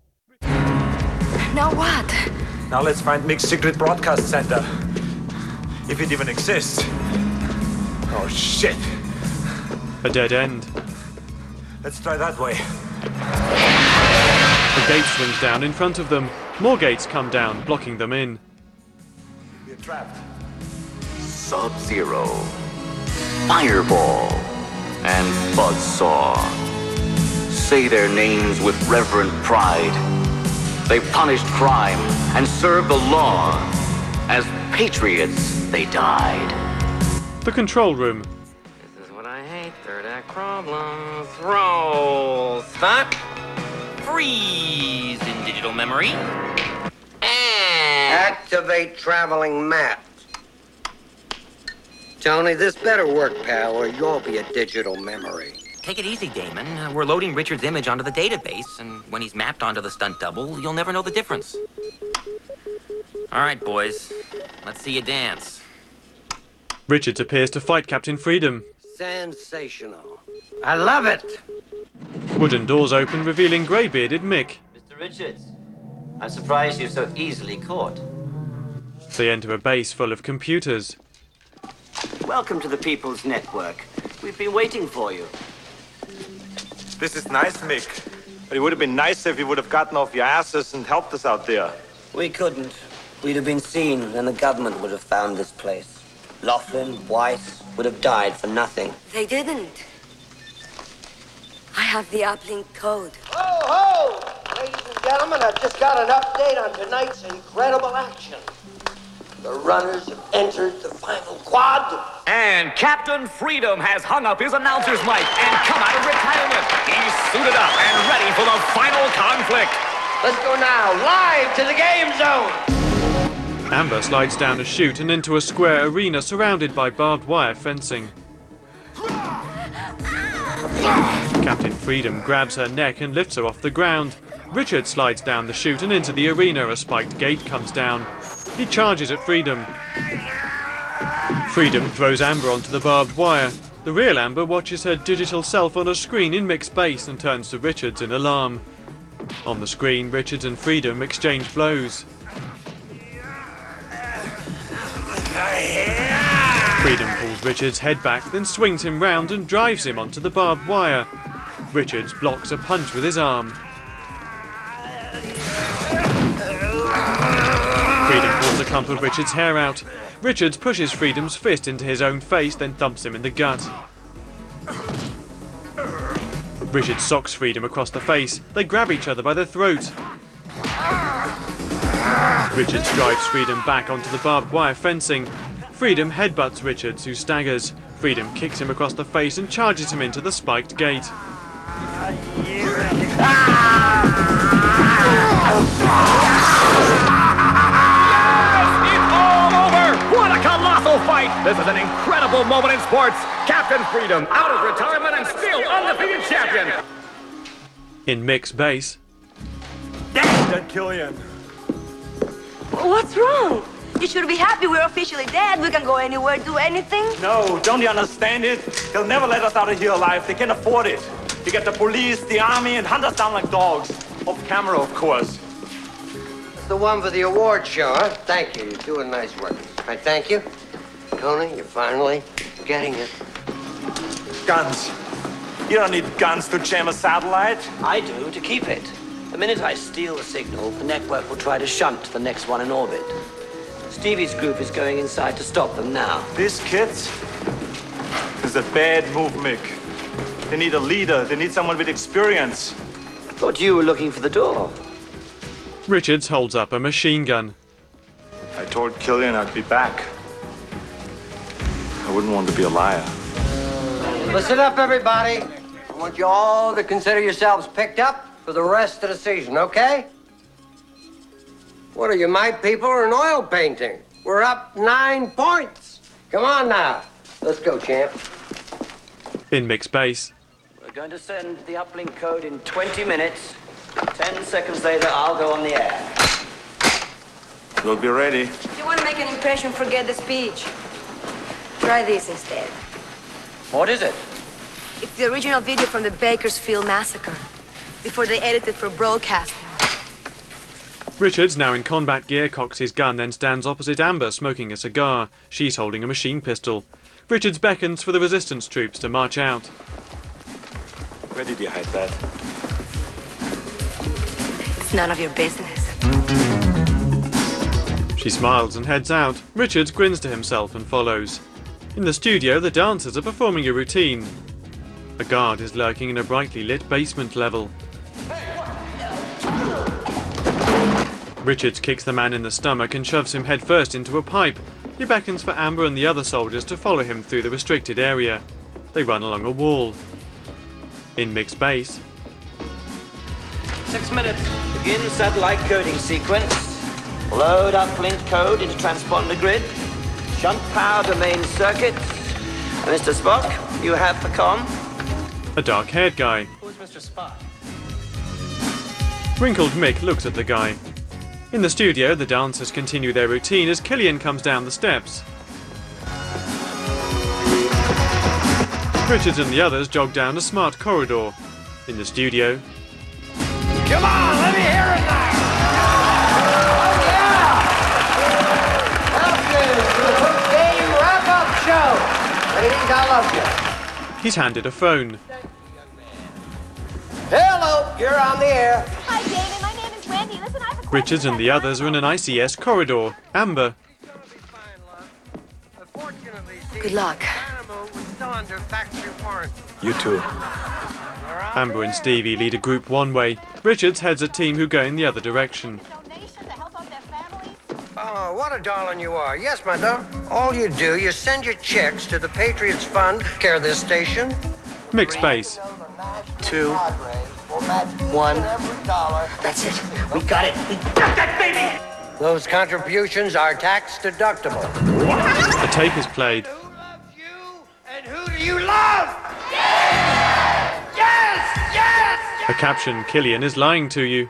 Now what? Now let's find Mick's secret broadcast center. If it even exists. Oh, shit. A dead end. Let's try that way. A gate swings down in front of them. More gates come down, blocking them in. We're trapped. Sub-Zero, Fireball, and Buzzsaw. Say their names with reverent pride. They punished crime and served the law. As patriots, they died. The control room. This is what I hate. Third act problems. Roll. Stop. Freeze in digital memory. And activate traveling map. Tony, this better work, pal, or you'll be a digital memory. take it easy, Damon. Uh, we're loading Richard's image onto the database, and when he's mapped onto the stunt double, you'll never know the difference. All right, boys. Let's see you dance. Richards appears to fight Captain Freedom. Sensational. I love it. Wooden doors open, revealing grey-bearded Mick. Mister Richards, I'm surprised you're so easily caught. They enter a base full of computers. Welcome to the People's Network. We've been waiting for you. This is nice, Mick. But it would have been nicer if you would have gotten off your asses and helped us out there. We couldn't. We'd have been seen, and the government would have found this place. Laughlin, Weiss would have died for nothing. They didn't. I have the uplink code. Ho, ho! Ladies and gentlemen, I've just got an update on tonight's incredible action. The runners have entered the final quad. And Captain Freedom has hung up his announcer's mic and come out of retirement. He's suited up and ready for the final conflict. Let's go now, live to the game zone. Amber slides down a chute and into a square arena surrounded by barbed wire fencing. Captain Freedom grabs her neck and lifts her off the ground. Richard slides down the chute and into the arena. A spiked gate comes down. He charges at Freedom. Freedom throws Amber onto the barbed wire. The real Amber watches her digital self on a screen in Mick's base and turns to Richards in alarm. On the screen, Richards and Freedom exchange blows. Freedom pulls Richards' head back, then swings him round and drives him onto the barbed wire. Richards blocks a punch with his arm. Freedom pulls a clump of Richards' hair out. Richards pushes Freedom's fist into his own face, then thumps him in the gut. Richards socks Freedom across the face. They grab each other by the throat. Richards drives Freedom back onto the barbed wire fencing. Freedom headbutts Richards, who staggers. Freedom kicks him across the face and charges him into the spiked gate. What a colossal fight! This is an incredible moment in sports. Captain Freedom out of retirement and still undefeated champion. In Mick's base. Dead, Killian. What's wrong? You should be happy we're officially dead. We can go anywhere, do anything. No, don't you understand it? They'll never let us out of here alive. They can't afford it. You get the police, the army, and hunt us down like dogs. Off camera, of course. It's the one for the award show, huh? Thank you. You're doing nice work. I thank you. Tony, you're finally getting it. Guns. You don't need guns to jam a satellite. I do, to keep it. The minute I steal the signal, the network will try to shunt to the next one in orbit. Stevie's group is going inside to stop them now. This kid is a bad move, Mick. They need a leader. They need someone with experience. Thought you were looking for the door. Richards holds up a machine gun. I told Killian I'd be back. I wouldn't want to be a liar. Listen up, everybody. I want you all to consider yourselves picked up for the rest of the season, okay? What are you, my people, or an oil painting? We're up nine points. Come on now. Let's go, champ. In Mick's base. We're going to send the uplink code in twenty minutes. Ten seconds later, I'll go on the air. We'll be ready. If you want to make an impression, forget the speech. Try this instead. What is it? It's the original video from the Bakersfield massacre, before they edited for broadcasting. Richards, now in combat gear, cocks his gun, then stands opposite Amber, smoking a cigar. She's holding a machine pistol. Richards beckons for the resistance troops to march out. Where did you hide that? It's none of your business. She smiles and heads out. Richards grins to himself and follows. In the studio, the dancers are performing a routine. A guard is lurking in a brightly lit basement level. Richards kicks the man in the stomach and shoves him headfirst into a pipe. He beckons for Amber and the other soldiers to follow him through the restricted area. They run along a wall. In Mick's base. Six minutes. Begin satellite coding sequence. Load uplink code into transponder grid. Shunt power to main circuit. Mister Spock, you have the comm. A dark-haired guy. Who's Mister Spock? Wrinkled Mick looks at the guy. In the studio, the dancers continue their routine as Killian comes down the steps. Richards and the others jog down a smart corridor. In the studio... Come on, let me hear it now! Oh, yeah! Welcome to the post-game wrap-up show! Ladies, I love you. He's handed a phone. Hello, you're on the air. Hi, David. My name is Wendy. Listen, I have a Richards and the others are in an I C S corridor. Amber. Good luck. You too. Amber and Stevie lead a group one way. Richards heads a team who go in the other direction. Oh, what a darling you are. Yes, my dog. All you do, you send your checks to the Patriots Fund, care of this station. Mixed base. Two. One. That's it. We got it. We got that, baby! Those contributions are tax deductible. A tape is played. And who do you love? Yes! Yes! Yes! A caption, Killian is lying to you.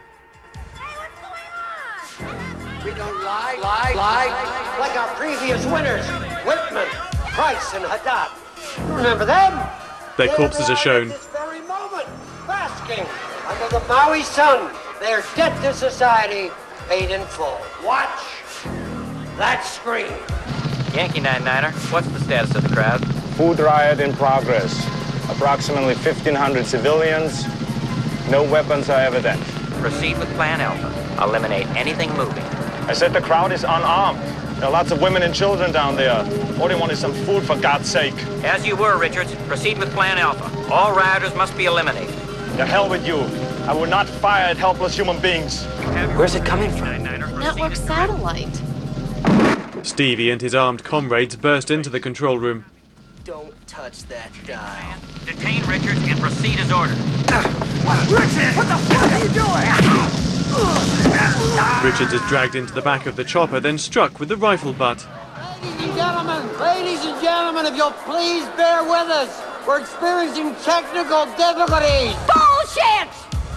We don't lie, lie, lie, like our previous winners, Whitman, Price, and Haddad. You remember them? Their corpses are shown. This very moment, basking under the Maui sun, their debt to society paid in full. Watch that screen. Yankee nine niner, what's the status of the crowd? Food riot in progress. Approximately fifteen hundred civilians. No weapons are evident. Proceed with Plan Alpha. Eliminate anything moving. I said the crowd is unarmed. There are lots of women and children down there. All they want is some food, for God's sake. As you were, Richards. Proceed with Plan Alpha. All rioters must be eliminated. The hell with you. I will not fire at helpless human beings. Where's it coming from? Network satellite. Stevie and his armed comrades burst into the control room. Don't touch that dial. Detain Richards and proceed as ordered. Richard, what the fuck are you doing? Richards is dragged into the back of the chopper, then struck with the rifle butt. Ladies and gentlemen, ladies and gentlemen, if you'll please bear with us. We're experiencing technical difficulties. Bullshit!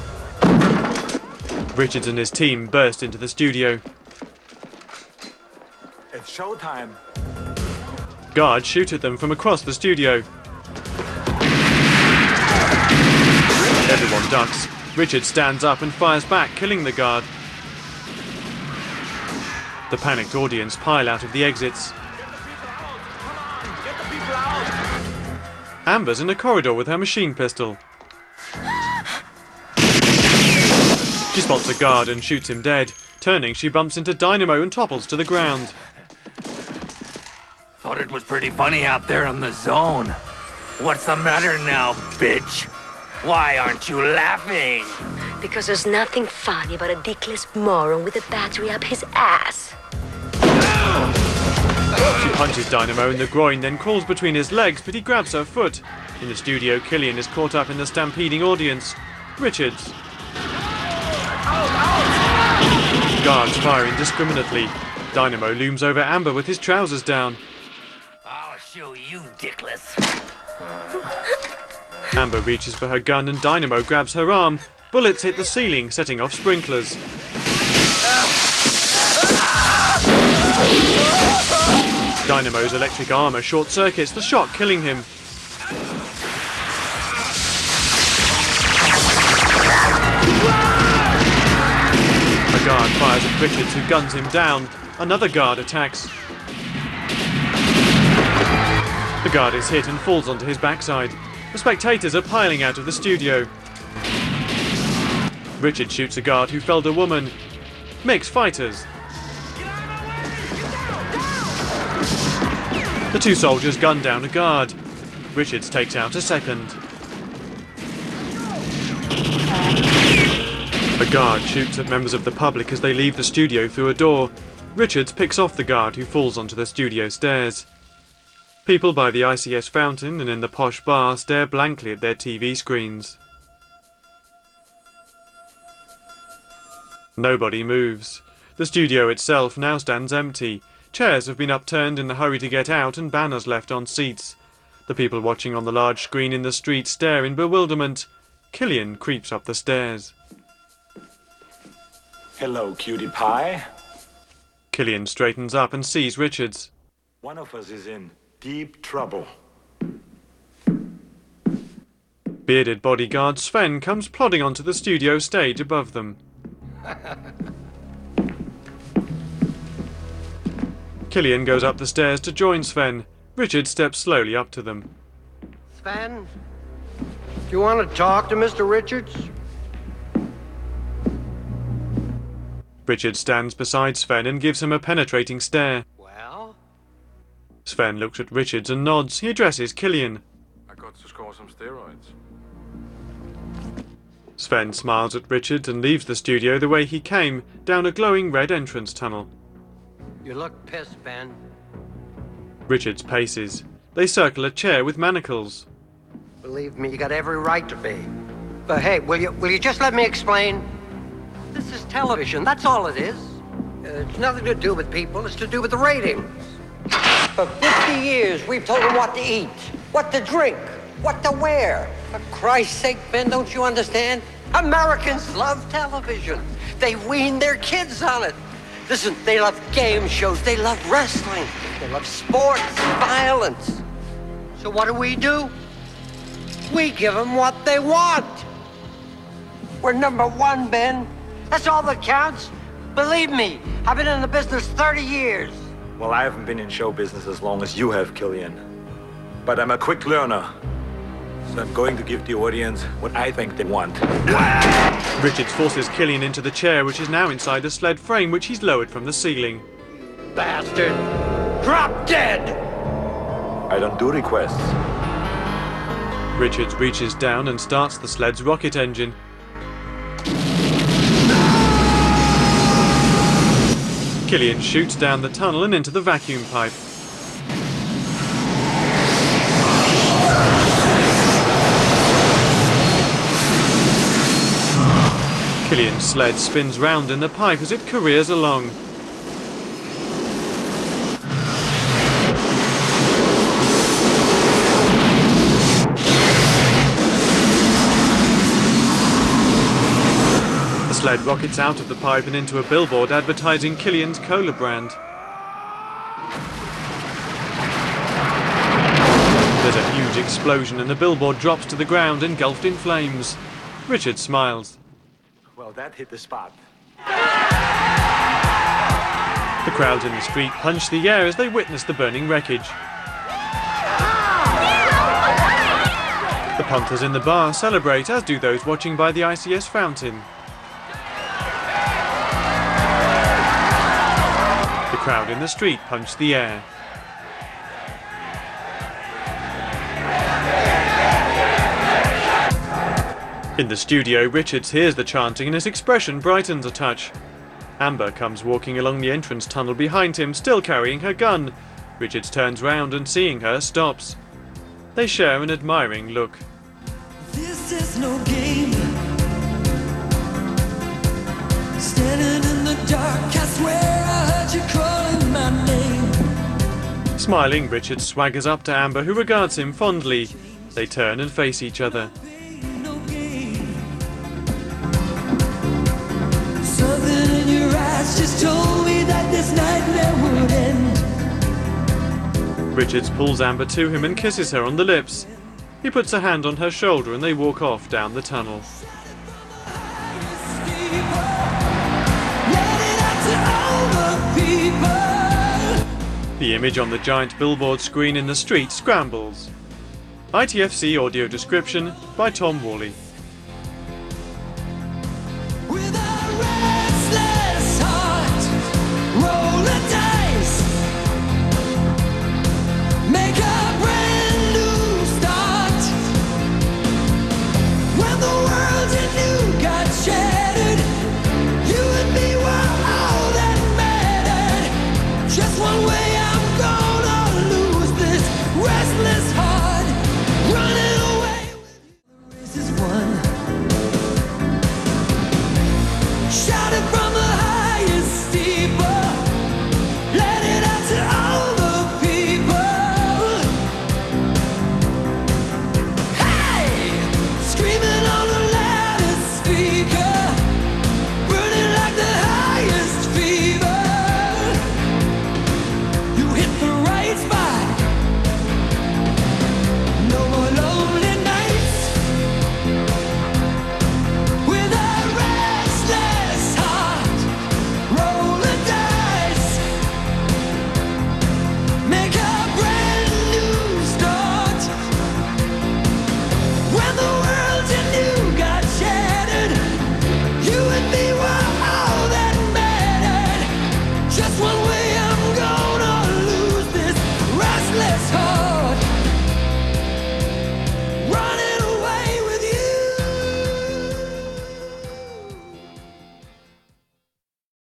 Richards and his team burst into the studio. It's showtime. Guards shoot at them from across the studio. Everyone ducks. Richards stands up and fires back, killing the guard. The panicked audience pile out of the exits. Amber's in a corridor with her machine pistol. She spots a guard and shoots him dead. Turning, she bumps into Dynamo and topples to the ground. Thought it was pretty funny out there in the zone. What's the matter now, bitch? Why aren't you laughing? Because there's nothing funny about a dickless moron with a battery up his ass. She punches Dynamo in the groin, then crawls between his legs, but he grabs her foot. In the studio, Killian is caught up in the stampeding audience. Richards. Guards fire indiscriminately. Dynamo looms over Amber with his trousers down. I'll show you, dickless. Amber reaches for her gun and Dynamo grabs her arm. Bullets hit the ceiling, setting off sprinklers. Dynamo's electric armor short-circuits the shock, killing him. A guard fires at Richards, who guns him down. Another guard attacks. The guard is hit and falls onto his backside. The spectators are piling out of the studio. Richard shoots a guard who felled a woman. Makes fighters. The two soldiers gun down a guard. Richards takes out a second. A guard shoots at members of the public as they leave the studio through a door. Richards picks off the guard who falls onto the studio stairs. People by the I C S fountain and in the posh bar stare blankly at their T V screens. Nobody moves. The studio itself now stands empty. Chairs have been upturned in the hurry to get out and banners left on seats. The people watching on the large screen in the street stare in bewilderment. Killian creeps up the stairs. Hello, cutie pie. Killian straightens up and sees Richards. One of us is in deep trouble. Bearded bodyguard Sven comes plodding onto the studio stage above them. Killian goes up the stairs to join Sven. Richard steps slowly up to them. Sven, do you want to talk to Mister Richards? Richard stands beside Sven and gives him a penetrating stare. Well? Sven looks at Richards and nods. He addresses Killian. I got to score some steroids. Sven smiles at Richards and leaves the studio the way he came, down a glowing red entrance tunnel. You look pissed, Ben. Richards paces. They circle a chair with manacles. Believe me, you got every right to be. But hey, will you will you just let me explain? This is television, that's all it is. Uh, it's nothing to do with people, it's to do with the ratings. For fifty years, we've told them what to eat, what to drink, what to wear. For Christ's sake, Ben, don't you understand? Americans love television. They wean their kids on it. Listen, they love game shows, they love wrestling, they love sports and violence. So what do we do? We give them what they want. We're number one, Ben. That's all that counts. Believe me, I've been in the business thirty years. Well, I haven't been in show business as long as you have, Killian. But I'm a quick learner. So I'm going to give the audience what I think they want. Richards forces Killian into the chair, which is now inside a sled frame which he's lowered from the ceiling. Bastard! Drop dead! I don't do requests. Richards reaches down and starts the sled's rocket engine. Killian shoots down the tunnel and into the vacuum pipe. Killian's sled spins round in the pipe as it careers along. The sled rockets out of the pipe and into a billboard advertising Killian's cola brand. There's a huge explosion and the billboard drops to the ground engulfed in flames. Richard smiles. Well, that hit the spot. The crowds in the street punch the air as they witness the burning wreckage. The punters in the bar celebrate, as do those watching by the I C S fountain. The crowd in the street punch the air. In the studio, Richards hears the chanting and his expression brightens a touch. Amber comes walking along the entrance tunnel behind him, still carrying her gun. Richards turns round and, seeing her, stops. They share an admiring look. This is no game. Standing in the dark, I swear I heard you calling my name. Smiling, Richards swaggers up to Amber, who regards him fondly. They turn and face each other. Something in your eyes just told me that this nightmare would end. Richards pulls Amber to him and kisses her on the lips. He puts a hand on her shoulder and they walk off down the tunnel. The image on the giant billboard screen in the street scrambles. I T F C audio description by Tom Worley.